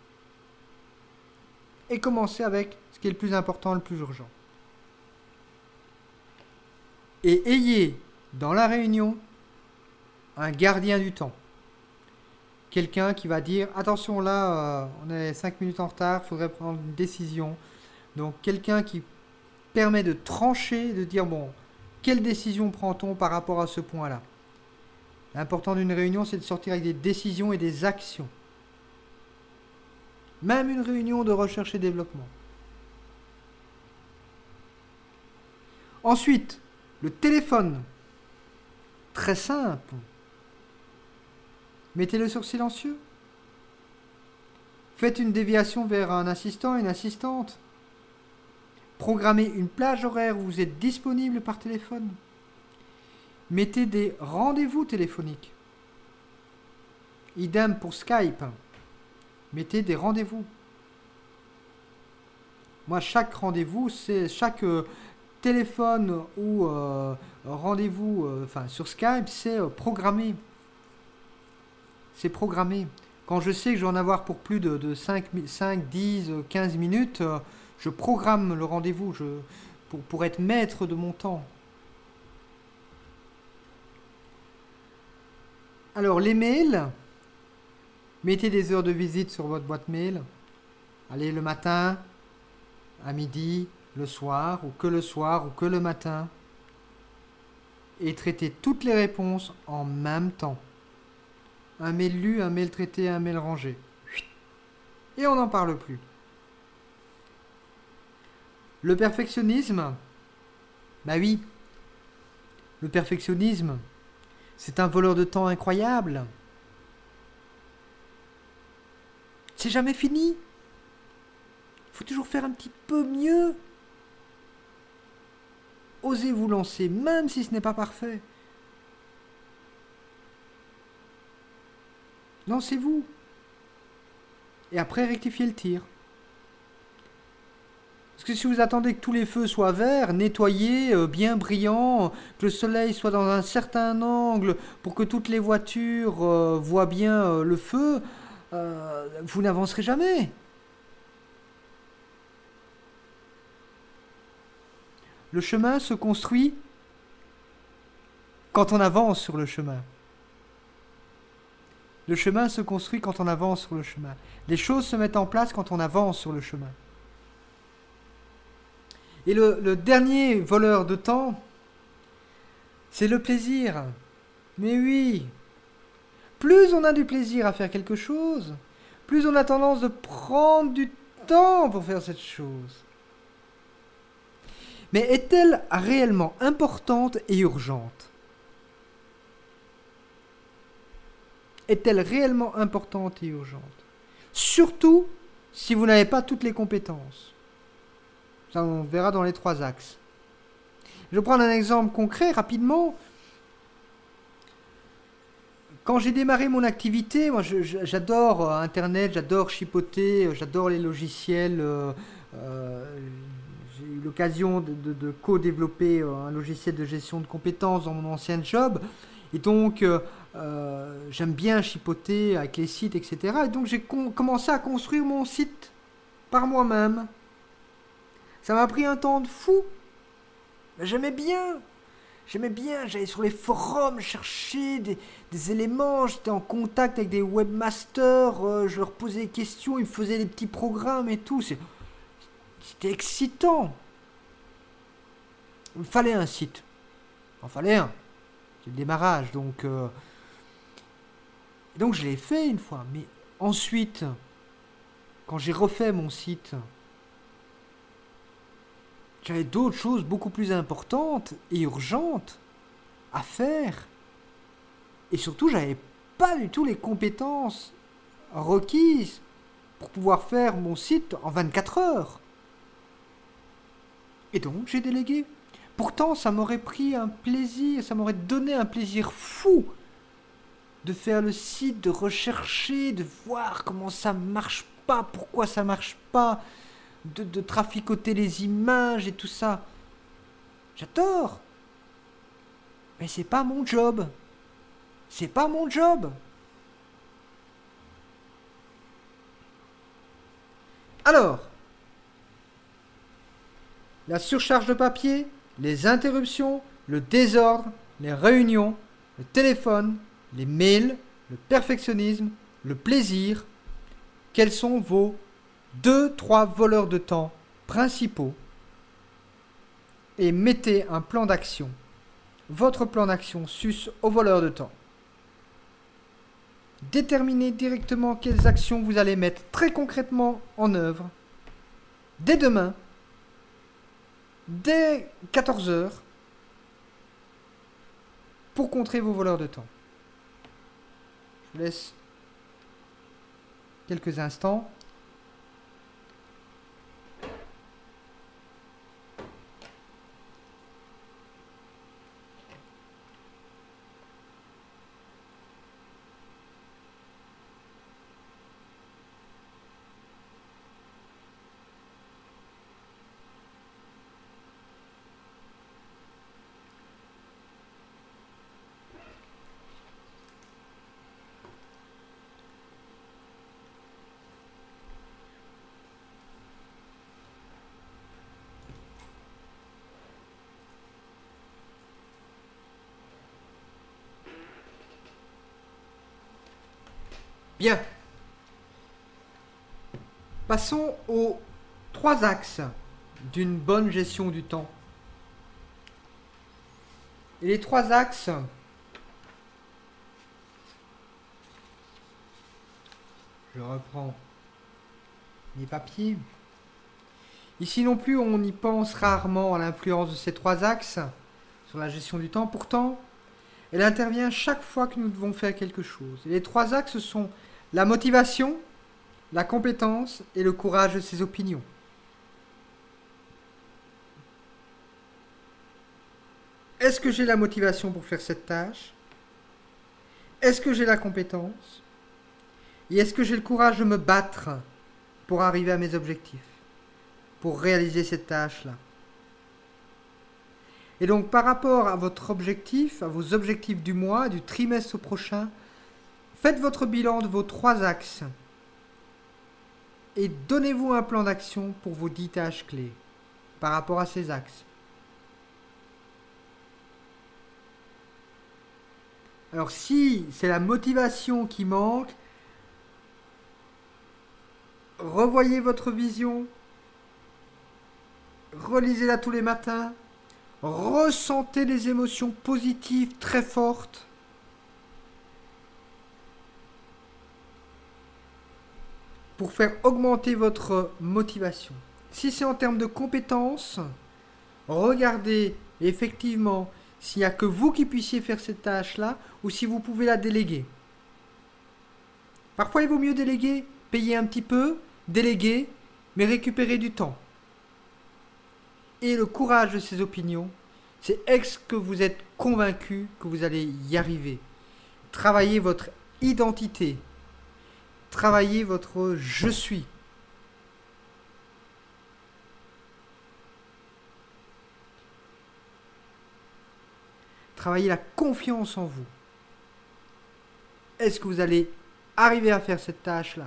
Speaker 1: Et commencez avec ce qui est le plus important, le plus urgent. Et ayez dans la réunion un gardien du temps. Quelqu'un qui va dire, attention là, euh, on est cinq minutes en retard, il faudrait prendre une décision. Donc quelqu'un qui permet de trancher, de dire, bon, quelle décision prend-on par rapport à ce point-là? L'important d'une réunion, c'est de sortir avec des décisions et des actions. Même une réunion de recherche et développement. Ensuite, le téléphone. Très simple. Mettez-le sur silencieux. Faites une déviation vers un assistant, une assistante. Programmez une plage horaire où vous êtes disponible par téléphone. Mettez des rendez-vous téléphoniques. Idem pour Skype. Mettez des rendez-vous. Moi, chaque rendez-vous, c'est chaque euh, téléphone ou euh, rendez-vous euh, enfin, sur Skype, c'est euh, programmé. C'est programmé. Quand je sais que je vais en avoir pour plus de, de cinq, dix, quinze minutes, euh, je programme le rendez-vous je, pour, pour être maître de mon temps. Alors, les mails, mettez des heures de visite sur votre boîte mail. Allez, le matin, à midi, le soir, ou que le soir, ou que le matin. Et traitez toutes les réponses en même temps. Un mail lu, un mail traité, un mail rangé. Et on n'en parle plus. Le perfectionnisme, bah oui, le perfectionnisme, c'est un voleur de temps incroyable. C'est jamais fini. Il faut toujours faire un petit peu mieux. Osez vous lancer, même si ce n'est pas parfait. Lancez-vous. Et après, rectifiez le tir. Parce que si vous attendez que tous les feux soient verts, nettoyés, euh, bien brillants, que le soleil soit dans un certain angle pour que toutes les voitures euh, voient bien euh, le feu, euh, vous n'avancerez jamais. Le chemin se construit quand on avance sur le chemin. Le chemin se construit quand on avance sur le chemin. Les choses se mettent en place quand on avance sur le chemin. Et le, le dernier voleur de temps, c'est le plaisir. Mais oui, plus on a du plaisir à faire quelque chose, plus on a tendance de prendre du temps pour faire cette chose. Mais est-elle réellement importante et urgente? Est-elle réellement importante et urgente? Surtout si vous n'avez pas toutes les compétences. Ça, on verra dans les trois axes. Je vais prendre un exemple concret rapidement. Quand j'ai démarré mon activité, moi je, je, j'adore euh, Internet, j'adore chipoter, euh, j'adore les logiciels. Euh, euh, j'ai eu l'occasion de, de, de co-développer euh, un logiciel de gestion de compétences dans mon ancien job. Et donc, euh, euh, j'aime bien chipoter avec les sites, et cetera. Et donc, j'ai con- commencé à construire mon site par moi-même. Ça m'a pris un temps de fou. Mais j'aimais bien. J'aimais bien. J'allais sur les forums chercher des, des éléments. J'étais en contact avec des webmasters. Euh, je leur posais des questions. Ils me faisaient des petits programmes et tout. C'est- C'était excitant. Il me fallait un site. Il en fallait un. C'est le démarrage. Donc, euh, donc je l'ai fait une fois. Mais ensuite, quand j'ai refait mon site, j'avais d'autres choses beaucoup plus importantes et urgentes à faire. Et surtout, j'avais pas du tout les compétences requises pour pouvoir faire mon site en vingt-quatre heures. Et donc, j'ai délégué. Pourtant, ça m'aurait pris un plaisir, ça m'aurait donné un plaisir fou de faire le site, de rechercher, de voir comment ça marche pas, pourquoi ça marche pas, de, de traficoter les images et tout ça. J'adore. Mais c'est pas mon job. C'est pas mon job. Alors, la surcharge de papier, les interruptions, le désordre, les réunions, le téléphone, les mails, le perfectionnisme, le plaisir, quels sont vos deux, trois voleurs de temps principaux? Et mettez un plan d'action. Votre plan d'action suce aux voleurs de temps. Déterminez directement quelles actions vous allez mettre très concrètement en œuvre dès demain, dès quatorze heures, pour contrer vos voleurs de temps. Je vous laisse quelques instants. Bien. Passons aux trois axes d'une bonne gestion du temps. Et les trois axes, je reprends mes papiers. Ici non plus, on y pense rarement à l'influence de ces trois axes sur la gestion du temps. Pourtant, elle intervient chaque fois que nous devons faire quelque chose. Et les trois axes sont la motivation, la compétence et le courage de ses opinions. Est-ce que j'ai la motivation pour faire cette tâche? Est-ce que j'ai la compétence? Et est-ce que j'ai le courage de me battre pour arriver à mes objectifs, pour réaliser cette tâche-là? Et donc, par rapport à votre objectif, à vos objectifs du mois, du trimestre prochain, faites votre bilan de vos trois axes et donnez-vous un plan d'action pour vos dix tâches clés par rapport à ces axes. Alors, si c'est la motivation qui manque, revoyez votre vision, relisez-la tous les matins, ressentez des émotions positives très fortes. Pour faire augmenter votre motivation. Si c'est en termes de compétences, regardez effectivement s'il n'y a que vous qui puissiez faire cette tâche-là ou si vous pouvez la déléguer. Parfois, il vaut mieux déléguer, payer un petit peu, déléguer, mais récupérer du temps. Et le courage de ces opinions, c'est est-ce que vous êtes convaincu que vous allez y arriver. Travaillez votre identité. Travaillez votre « je suis ». Travaillez la confiance en vous. Est-ce que vous allez arriver à faire cette tâche-là?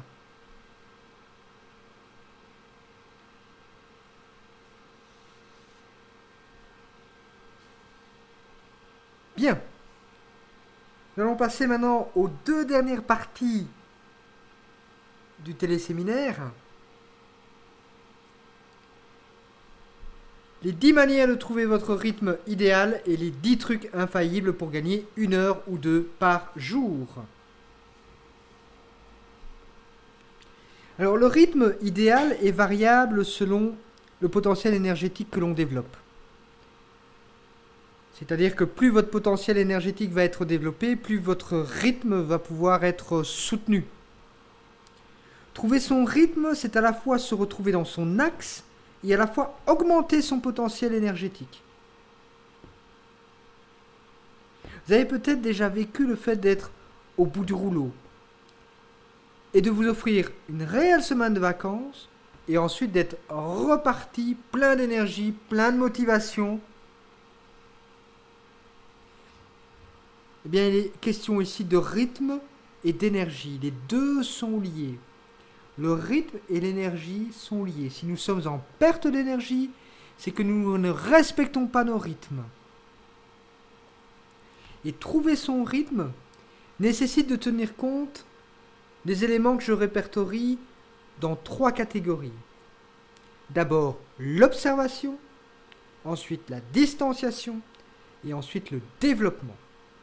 Speaker 1: Bien. Nous allons passer maintenant aux deux dernières parties du téléséminaire. Les dix manières de trouver votre rythme idéal et les dix trucs infaillibles pour gagner une heure ou deux par jour. Alors, le rythme idéal est variable selon le potentiel énergétique que l'on développe. C'est-à-dire que plus votre potentiel énergétique va être développé, plus votre rythme va pouvoir être soutenu. Trouver son rythme, c'est à la fois se retrouver dans son axe et à la fois augmenter son potentiel énergétique. Vous avez peut-être déjà vécu le fait d'être au bout du rouleau et de vous offrir une réelle semaine de vacances et ensuite d'être reparti plein d'énergie, plein de motivation. Eh bien, il est question ici de rythme et d'énergie. Les deux sont liés. Le rythme et l'énergie sont liés. Si nous sommes en perte d'énergie, c'est que nous ne respectons pas nos rythmes. Et trouver son rythme nécessite de tenir compte des éléments que je répertorie dans trois catégories. D'abord, l'observation, ensuite la distanciation et ensuite le développement.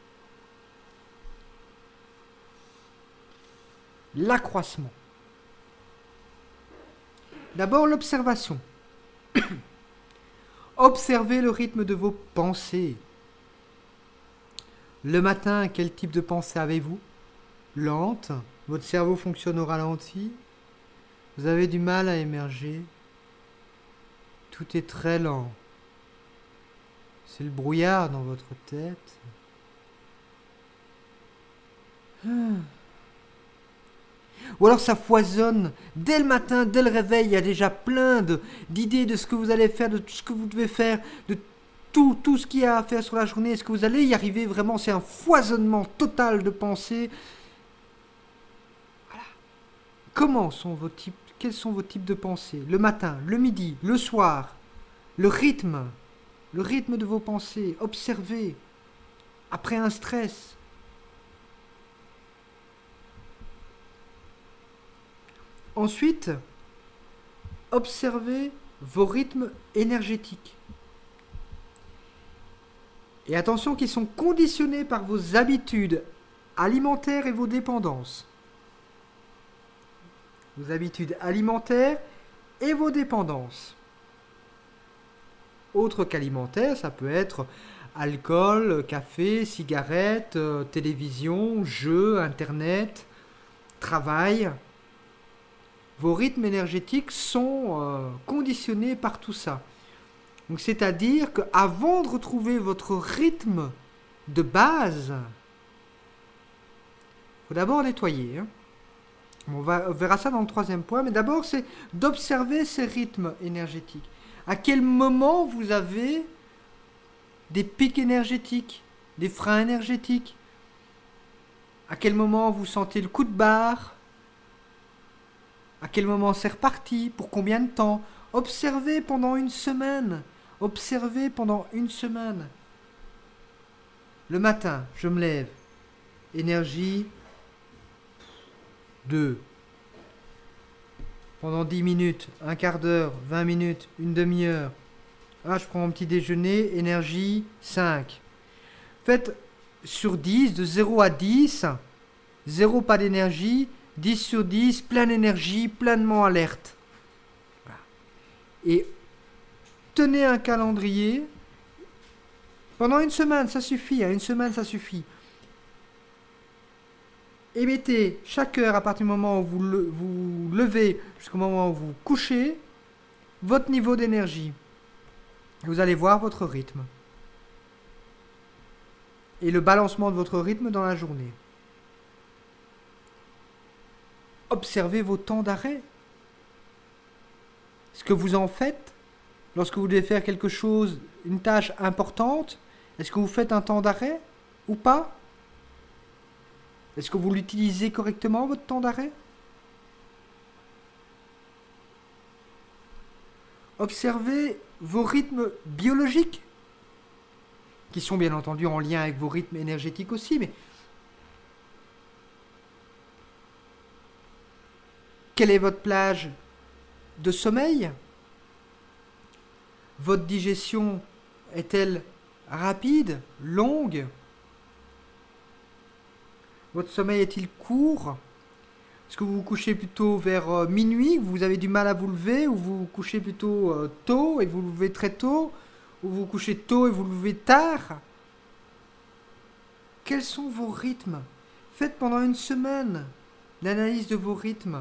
Speaker 1: L'accroissement. D'abord, l'observation. Observez le rythme de vos pensées. Le matin, quel type de pensée avez-vous? Lente? Votre cerveau fonctionne au ralenti? Vous avez du mal à émerger? Tout est très lent. C'est le brouillard dans votre tête. Ah. Ou alors ça foisonne. Dès le matin, dès le réveil, il y a déjà plein de, d'idées de ce que vous allez faire, de tout ce que vous devez faire, de tout, tout ce qu'il y a à faire sur la journée. Est-ce que vous allez y arriver? Vraiment, c'est un foisonnement total de pensées. Voilà. Comment sont vos types, quels sont vos types de pensées? Le matin, le midi, le soir. Le rythme. Le rythme de vos pensées. Observez. Après un stress. Ensuite, observez vos rythmes énergétiques. Et attention qu'ils sont conditionnés par vos habitudes alimentaires et vos dépendances. Vos habitudes alimentaires et vos dépendances. Autre qu'alimentaire, ça peut être alcool, café, cigarettes, euh, télévision, jeux, internet, travail. Vos rythmes énergétiques sont euh, conditionnés par tout ça. Donc, c'est-à-dire qu'avant de retrouver votre rythme de base, il faut d'abord nettoyer. Hein. On, va, on verra ça dans le troisième point, mais d'abord, c'est d'observer ces rythmes énergétiques. À quel moment vous avez des pics énergétiques, des freins énergétiques? À quel moment vous sentez le coup de barre? À quel moment c'est reparti? Pour combien de temps? Observez pendant une semaine. Observez pendant une semaine. Le matin, je me lève. Énergie deux. Pendant dix minutes, un quart d'heure, vingt minutes, une demi-heure. Ah, je prends mon petit déjeuner, énergie cinq. Faites sur dix, de zéro à dix, zéro pas d'énergie, dix sur dix, pleine énergie, pleinement alerte. Et tenez un calendrier. Pendant une semaine, ça suffit. Hein, une semaine, ça suffit. Et mettez chaque heure, à partir du moment où vous le, vous levez jusqu'au moment où vous couchez, votre niveau d'énergie. Vous allez voir votre rythme. Et le balancement de votre rythme dans la journée. Observez vos temps d'arrêt. Ce que vous en faites lorsque vous devez faire quelque chose, une tâche importante, est-ce que vous faites un temps d'arrêt ou pas? Est-ce que vous l'utilisez correctement, votre temps d'arrêt? Observez vos rythmes biologiques, qui sont bien entendu en lien avec vos rythmes énergétiques aussi, mais quelle est votre plage de sommeil? Votre digestion est-elle rapide, longue? Votre sommeil est-il court? Est-ce que vous vous couchez plutôt vers euh, minuit, vous avez du mal à vous lever, ou vous vous couchez plutôt euh, tôt et vous vous levez très tôt, ou vous vous couchez tôt et vous vous levez tard? Quels sont vos rythmes? Faites pendant une semaine l'analyse de vos rythmes.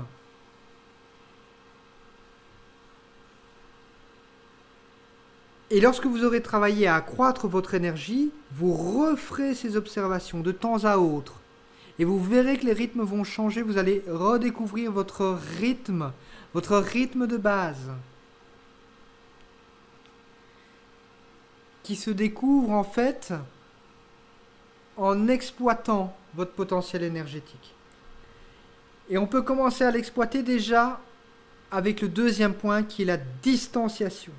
Speaker 1: Et lorsque vous aurez travaillé à accroître votre énergie, vous referez ces observations de temps à autre. Et vous verrez que les rythmes vont changer, vous allez redécouvrir votre rythme, votre rythme de base, qui se découvre en fait en exploitant votre potentiel énergétique. Et on peut commencer à l'exploiter déjà avec le deuxième point qui est la distanciation.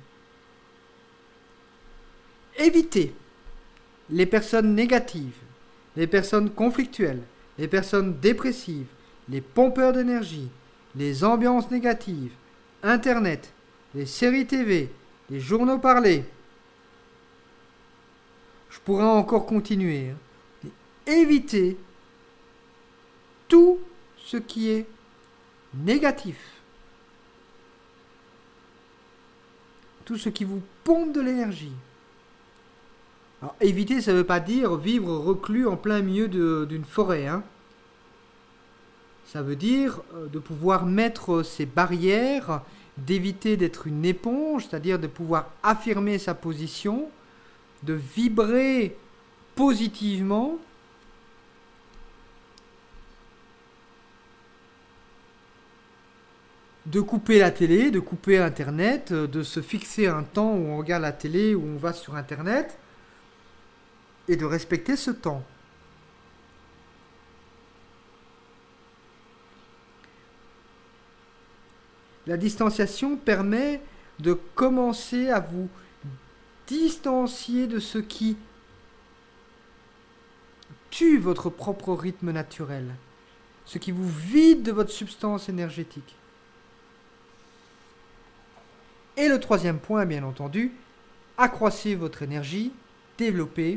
Speaker 1: Évitez les personnes négatives, les personnes conflictuelles, les personnes dépressives, les pompeurs d'énergie, les ambiances négatives, Internet, les séries T V, les journaux parlés. Je pourrais encore continuer. Hein. Évitez tout ce qui est négatif. Tout ce qui vous pompe de l'énergie. Alors, éviter, ça ne veut pas dire vivre reclus en plein milieu de, d'une forêt. Hein. Ça veut dire euh, de pouvoir mettre ces barrières, d'éviter d'être une éponge, c'est-à-dire de pouvoir affirmer sa position, de vibrer positivement, de couper la télé, de couper Internet, de se fixer un temps où on regarde la télé, où on va sur Internet, et de respecter ce temps. La distanciation permet de commencer à vous distancier de ce qui tue votre propre rythme naturel, ce qui vous vide de votre substance énergétique. Et le troisième point, bien entendu, accroissez votre énergie, développez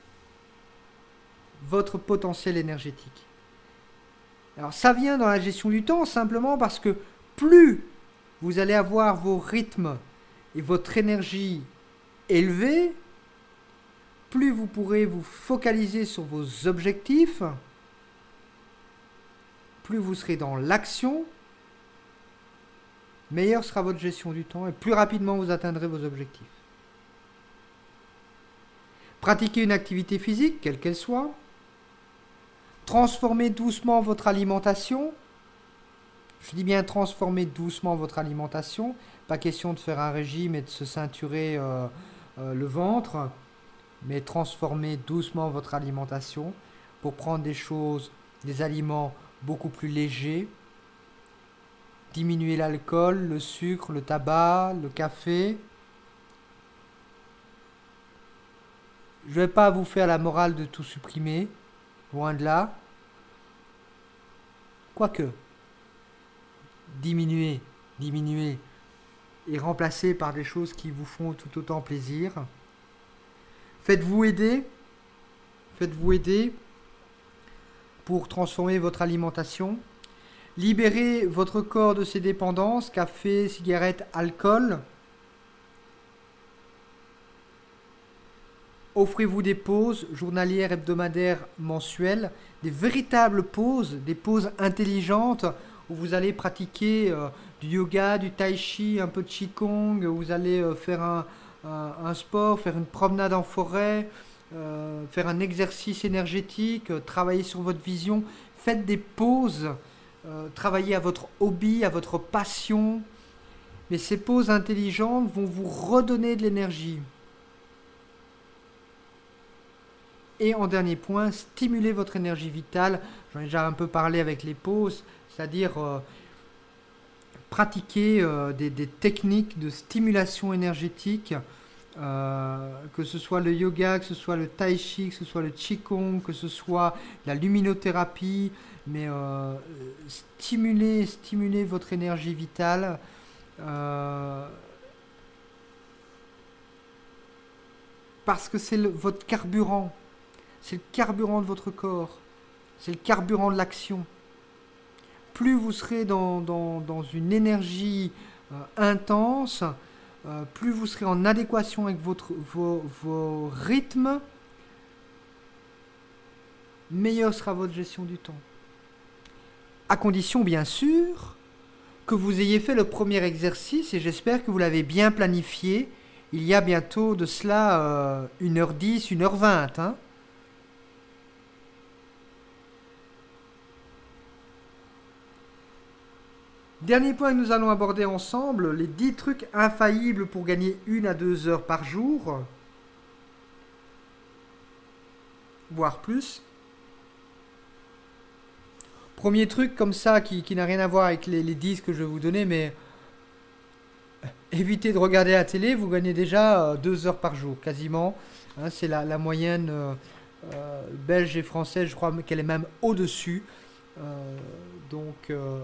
Speaker 1: votre potentiel énergétique. Alors ça vient dans la gestion du temps simplement parce que plus vous allez avoir vos rythmes et votre énergie élevée, plus vous pourrez vous focaliser sur vos objectifs, plus vous serez dans l'action, meilleure sera votre gestion du temps et plus rapidement vous atteindrez vos objectifs. Pratiquez une activité physique, quelle qu'elle soit. Transformez doucement votre alimentation. Je dis bien transformez doucement votre alimentation. Pas question de faire un régime et de se ceinturer euh, euh, le ventre, mais transformez doucement votre alimentation pour prendre des choses, des aliments beaucoup plus légers. Diminuer l'alcool, le sucre, le tabac, le café. Je ne vais pas vous faire la morale de tout supprimer, loin de là. Quoique, diminuer, diminuer et remplacer par des choses qui vous font tout autant plaisir. Faites-vous aider, faites-vous aider pour transformer votre alimentation. Libérez votre corps de ses dépendances, café, cigarettes, alcool. Offrez-vous des pauses journalières, hebdomadaires, mensuelles, des véritables pauses, des pauses intelligentes où vous allez pratiquer euh, du yoga, du tai chi, un peu de qigong, où vous allez euh, faire un, un, un sport, faire une promenade en forêt, euh, faire un exercice énergétique, euh, travailler sur votre vision. Faites des pauses, euh, travaillez à votre hobby, à votre passion. Mais ces pauses intelligentes vont vous redonner de l'énergie. Et en dernier point, stimulez votre énergie vitale. J'en ai déjà un peu parlé avec les pauses, c'est-à-dire euh, pratiquer euh, des, des techniques de stimulation énergétique, euh, que ce soit le yoga, que ce soit le tai chi, que ce soit le qigong, que ce soit la luminothérapie, mais euh, stimulez, stimulez votre énergie vitale. Euh, parce que c'est le, votre carburant. C'est le carburant de votre corps. C'est le carburant de l'action. Plus vous serez dans, dans, dans une énergie euh, intense, euh, plus vous serez en adéquation avec votre, vos, vos rythmes, meilleure sera votre gestion du temps. À condition, bien sûr, que vous ayez fait le premier exercice, et j'espère que vous l'avez bien planifié. Il y a bientôt de cela euh, une heure dix, une heure vingt, hein. Dernier point que nous allons aborder ensemble, les dix trucs infaillibles pour gagner une à deux heures par jour, voire plus. Premier truc comme ça qui, qui n'a rien à voir avec les, les dix que je vais vous donner, mais évitez de regarder la télé, vous gagnez déjà euh, deux heures par jour, quasiment. Hein, c'est la, la moyenne euh, euh, belge et française, je crois qu'elle est même au-dessus. Euh, donc... Euh,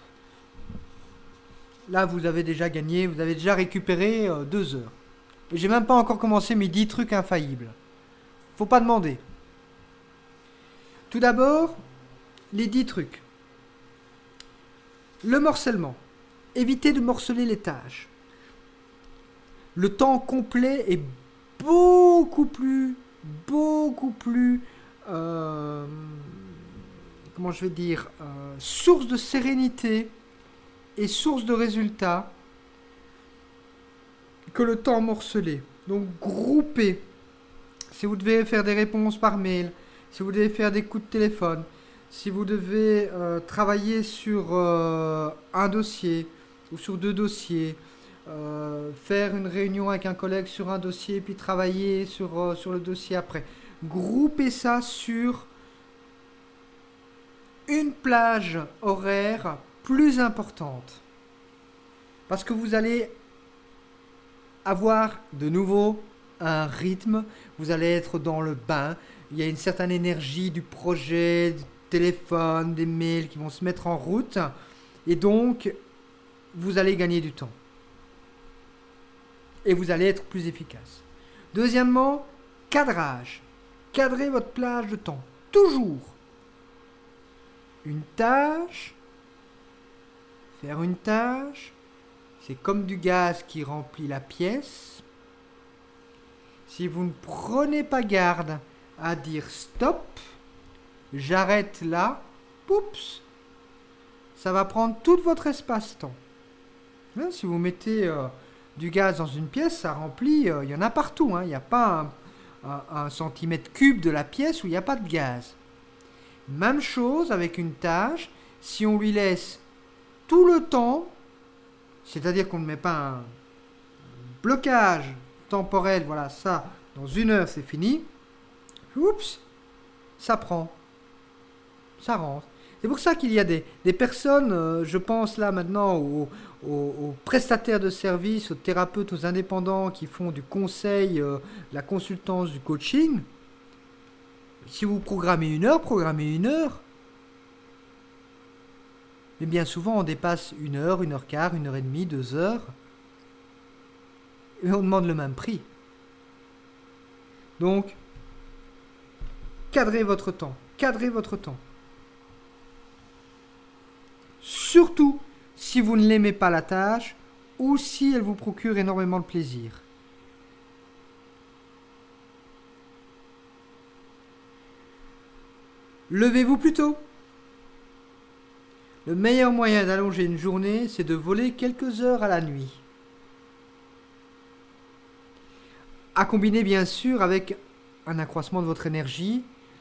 Speaker 1: Là, vous avez déjà gagné, vous avez déjà récupéré euh, deux heures. Et j'ai même pas encore commencé mes dix trucs infaillibles. Faut pas demander. Tout d'abord, les dix trucs. Le morcellement. Évitez de morceler les tâches. Le temps complet est beaucoup plus, beaucoup plus, euh, comment je vais dire, euh, source de sérénité et source de résultats que le temps morcelé. Donc groupez. Si vous devez faire des réponses par mail, si vous devez faire des coups de téléphone, si vous devez euh, travailler sur euh, un dossier ou sur deux dossiers, euh, faire une réunion avec un collègue sur un dossier puis travailler sur, euh, sur le dossier après. Groupez ça sur une plage horaire plus importante. Parce que vous allez avoir de nouveau un rythme, vous allez être dans le bain, il y a une certaine énergie du projet, du téléphone, des mails qui vont se mettre en route, et donc vous allez gagner du temps. et vous allez être plus efficace. Deuxièmement, cadrage. Cadrez votre plage de temps. Toujours. Une tâche, faire une tâche, c'est comme du gaz qui remplit la pièce. Si vous ne prenez pas garde à dire stop, j'arrête là, oups, ça va prendre tout votre espace-temps. Hein, si vous mettez euh, du gaz dans une pièce, ça remplit, euh, il y en a partout, hein, il n'y a pas un, un, un centimètre cube de la pièce où il n'y a pas de gaz. Même chose avec une tâche, si on lui laisse tout le temps, c'est-à-dire qu'on ne met pas un blocage temporel, voilà, ça, dans une heure c'est fini, oups, ça prend, ça rentre. C'est pour ça qu'il y a des, des personnes, euh, je pense là maintenant aux, aux, aux prestataires de services, aux thérapeutes, aux indépendants qui font du conseil, euh, de la consultance, du coaching. Si vous programmez une heure, programmez une heure. Mais bien souvent, on dépasse une heure, une heure quart, une heure et demie, deux heures. Et on demande le même prix. Donc, cadrez votre temps. Cadrez votre temps. Surtout si vous ne l'aimez pas la tâche ou si elle vous procure énormément de plaisir. Levez-vous plus tôt. Le meilleur moyen d'allonger une journée, c'est de voler quelques heures à la nuit. À combiner bien sûr avec un accroissement de votre énergie.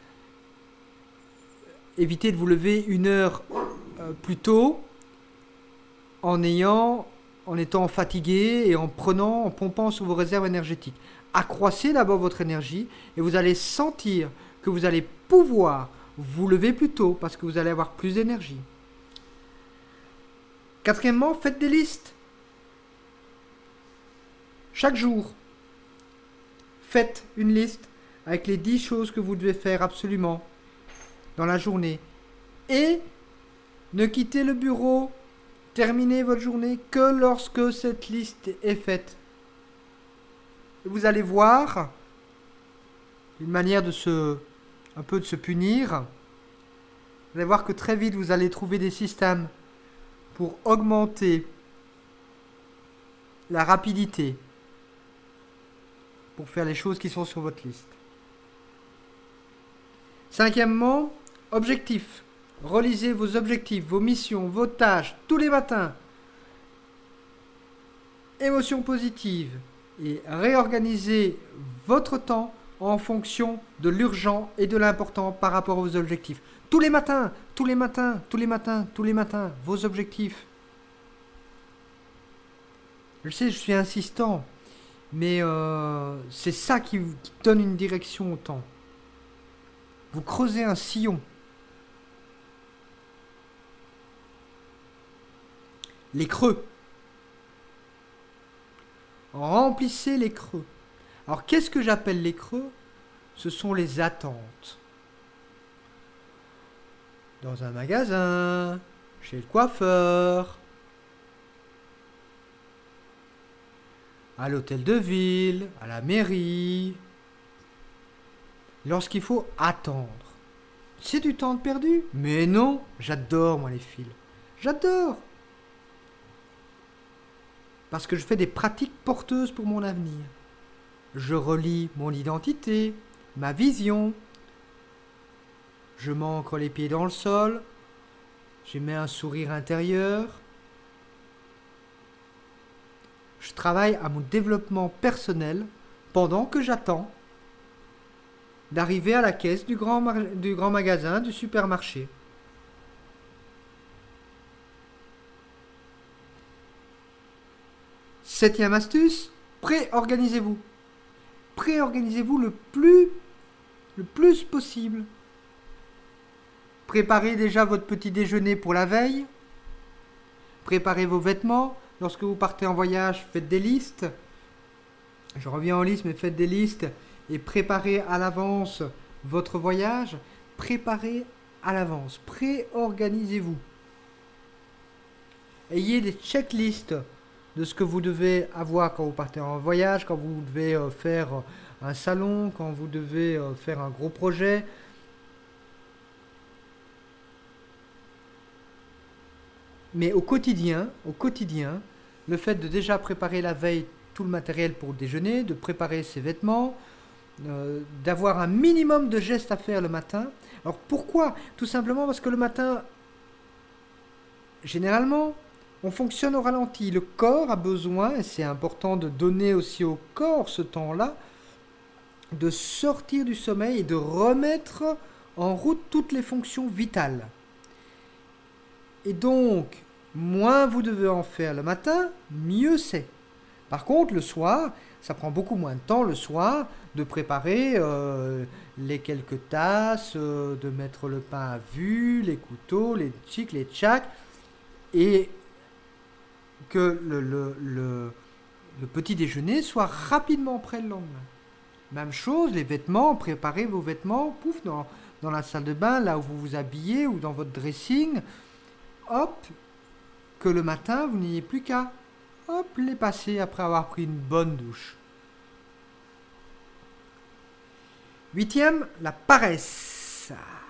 Speaker 1: Évitez de vous lever une heure euh, plus tôt en ayant, en étant fatigué et en prenant, en pompant sur vos réserves énergétiques. Accroissez d'abord votre énergie et vous allez sentir que vous allez pouvoir vous lever plus tôt parce que vous allez avoir plus d'énergie. Quatrièmement, faites des listes. Chaque jour, faites une liste avec les dix choses que vous devez faire absolument dans la journée. Et ne quittez le bureau, terminez votre journée que lorsque cette liste est faite. Et vous allez voir une manière de se, un peu de se punir. Vous allez voir que très vite vous allez trouver des systèmes pour augmenter la rapidité pour faire les choses qui sont sur votre liste. Cinquièmement, objectifs. Relisez vos objectifs, vos missions, vos tâches tous les matins. Émotions positives et réorganisez votre temps en fonction de l'urgent et de l'important par rapport aux objectifs. Tous les matins, tous les matins, tous les matins, tous les matins, vos objectifs. Je sais, je suis insistant, mais euh, c'est ça qui, qui donne une direction au temps. Vous creusez un sillon. Les creux. Remplissez les creux. Alors, qu'est-ce que j'appelle les creux? Ce sont les attentes. Dans un magasin, chez le coiffeur, à l'hôtel de ville, à la mairie. Lorsqu'il faut attendre. C'est du temps de perdu? Mais non, j'adore moi les fils. J'adore. Parce que je fais des pratiques porteuses pour mon avenir. Je relis mon identité, ma vision. Je m'ancre les pieds dans le sol. Je mets un sourire intérieur. Je travaille à mon développement personnel pendant que j'attends d'arriver à la caisse du grand, du grand magasin, du supermarché. Septième astuce, pré-organisez-vous. Pré-organisez-vous le plus, le plus possible. Préparez déjà votre petit déjeuner pour la veille. Préparez vos vêtements. Lorsque vous partez en voyage, faites des listes. Je reviens en liste, mais faites des listes et préparez à l'avance votre voyage. Préparez à l'avance. Pré-organisez-vous. Ayez des checklists de ce que vous devez avoir quand vous partez en voyage, quand vous devez euh, faire euh, un salon, quand vous devez euh, faire un gros projet. Mais au quotidien, au quotidien, le fait de déjà préparer la veille tout le matériel pour déjeuner, de préparer ses vêtements, euh, d'avoir un minimum de gestes à faire le matin. Alors pourquoi? Tout simplement parce que le matin, généralement, on fonctionne au ralenti. Le corps a besoin, et c'est important de donner aussi au corps ce temps-là, de sortir du sommeil et de remettre en route toutes les fonctions vitales. Et donc, moins vous devez en faire le matin, mieux c'est. Par contre, le soir, ça prend beaucoup moins de temps le soir de préparer euh, les quelques tasses, euh, de mettre le pain à vue, les couteaux, les tchics, les tchacs, et que le, le, le, le petit déjeuner soit rapidement prêt le lendemain. Même chose, les vêtements, préparez vos vêtements, pouf, dans, dans la salle de bain, là où vous vous habillez, ou dans votre dressing, hop, que le matin, vous n'ayez plus qu'à, hop, les passer après avoir pris une bonne douche. Huitième, la paresse.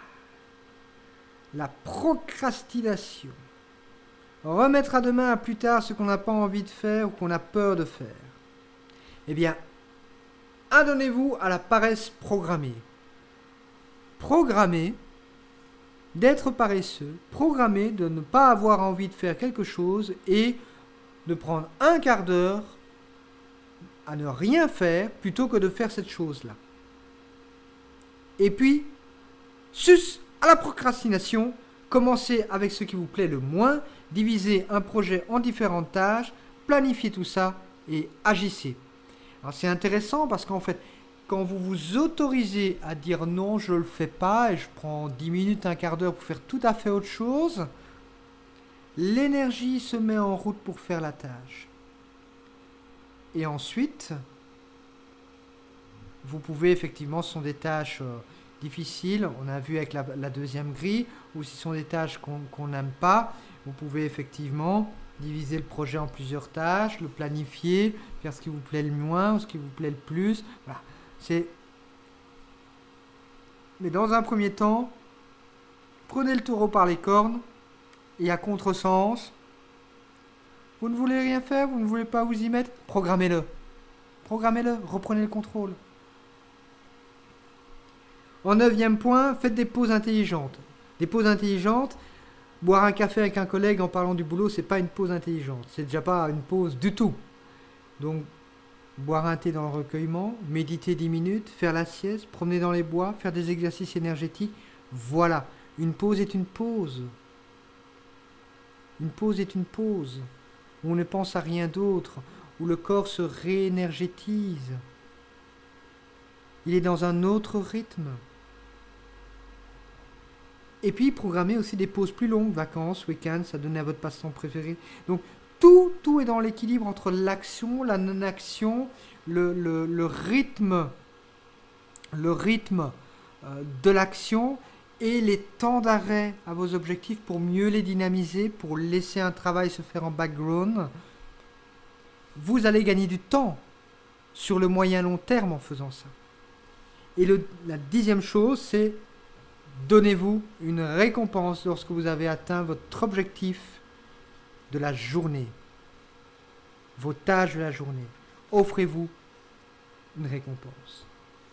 Speaker 1: La procrastination. Remettre à demain, à plus tard, ce qu'on n'a pas envie de faire ou qu'on a peur de faire. Eh bien, adonnez-vous à la paresse programmée. Programmez d'être paresseux, programmez de ne pas avoir envie de faire quelque chose et de prendre un quart d'heure à ne rien faire plutôt que de faire cette chose-là. Et puis, sus à la procrastination, commencez avec ce qui vous plaît le moins, divisez un projet en différentes tâches, planifiez tout ça et agissez. Alors c'est intéressant parce qu'en fait, quand vous vous autorisez à dire non, je ne le fais pas et je prends dix minutes, un quart d'heure pour faire tout à fait autre chose, l'énergie se met en route pour faire la tâche. Et ensuite, vous pouvez effectivement, ce sont des tâches euh, difficiles, on a vu avec la, la deuxième grille, ou si ce sont des tâches qu'on qu'on n'aime pas, vous pouvez effectivement diviser le projet en plusieurs tâches, le planifier, faire ce qui vous plaît le moins ou ce qui vous plaît le plus. Voilà. C'est... Mais dans un premier temps, prenez le taureau par les cornes et à contresens. Vous ne voulez rien faire, vous ne voulez pas vous y mettre, programmez-le. Programmez-le, reprenez le contrôle. En neuvième point, faites des pauses intelligentes. Des pauses intelligentes, boire un café avec un collègue en parlant du boulot, c'est pas une pause intelligente. C'est déjà pas une pause du tout. Donc, boire un thé dans le recueillement, méditer dix minutes, faire la sieste, promener dans les bois, faire des exercices énergétiques. Voilà, une pause est une pause. Une pause est une pause. Où on ne pense à rien d'autre, où le corps se réénergétise. Il est dans un autre rythme. Et puis, programmez aussi des pauses plus longues, vacances, week-ends, ça donne à votre passe-temps préféré. Donc, tout, tout est dans l'équilibre entre l'action, la non-action, le, le, le rythme, le rythme euh, de l'action et les temps d'arrêt à vos objectifs pour mieux les dynamiser, pour laisser un travail se faire en background. Vous allez gagner du temps sur le moyen long terme en faisant ça. Et le, la dixième chose, c'est donnez-vous une récompense lorsque vous avez atteint votre objectif de la journée, vos tâches de la journée. Offrez-vous une récompense.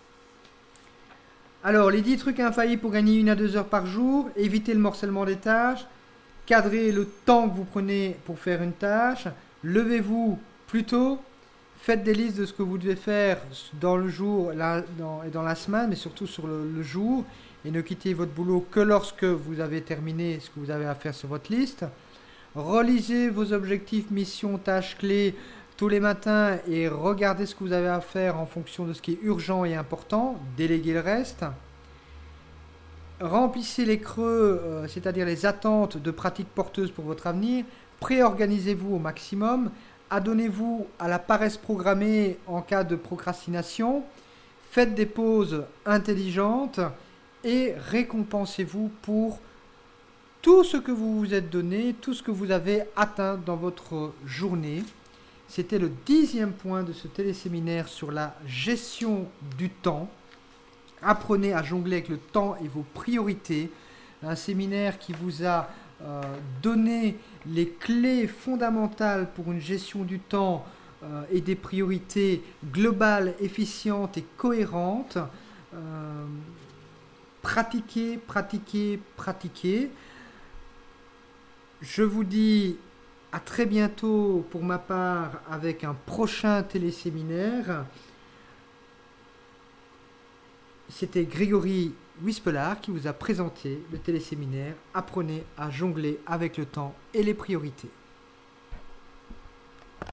Speaker 1: Alors, les dix trucs infaillibles pour gagner une à deux heures par jour, évitez le morcellement des tâches, cadrez le temps que vous prenez pour faire une tâche, levez-vous plus tôt, faites des listes de ce que vous devez faire dans le jour la, dans, et dans la semaine, mais surtout sur le, le jour, et ne quittez votre boulot que lorsque vous avez terminé ce que vous avez à faire sur votre liste. Relisez vos objectifs, missions, tâches clés tous les matins et regardez ce que vous avez à faire en fonction de ce qui est urgent et important. Déléguez le reste. Remplissez les creux, euh, c'est-à-dire les attentes de pratiques porteuses pour votre avenir. Préorganisez-vous au maximum. Adonnez-vous à la paresse programmée en cas de procrastination. Faites des pauses intelligentes et récompensez-vous pour tout ce que vous vous êtes donné, tout ce que vous avez atteint dans votre journée. C'était le dixième point de ce téléséminaire sur la gestion du temps. Apprenez à jongler avec le temps et vos priorités. Un séminaire qui vous a euh, donné les clés fondamentales pour une gestion du temps euh, et des priorités globales, efficientes et cohérentes. Euh, pratiquez, pratiquez, pratiquez. Je vous dis à très bientôt pour ma part avec un prochain téléséminaire. C'était Grégory Wispelard qui vous a présenté le téléséminaire « Apprenez à jongler avec le temps et les priorités ».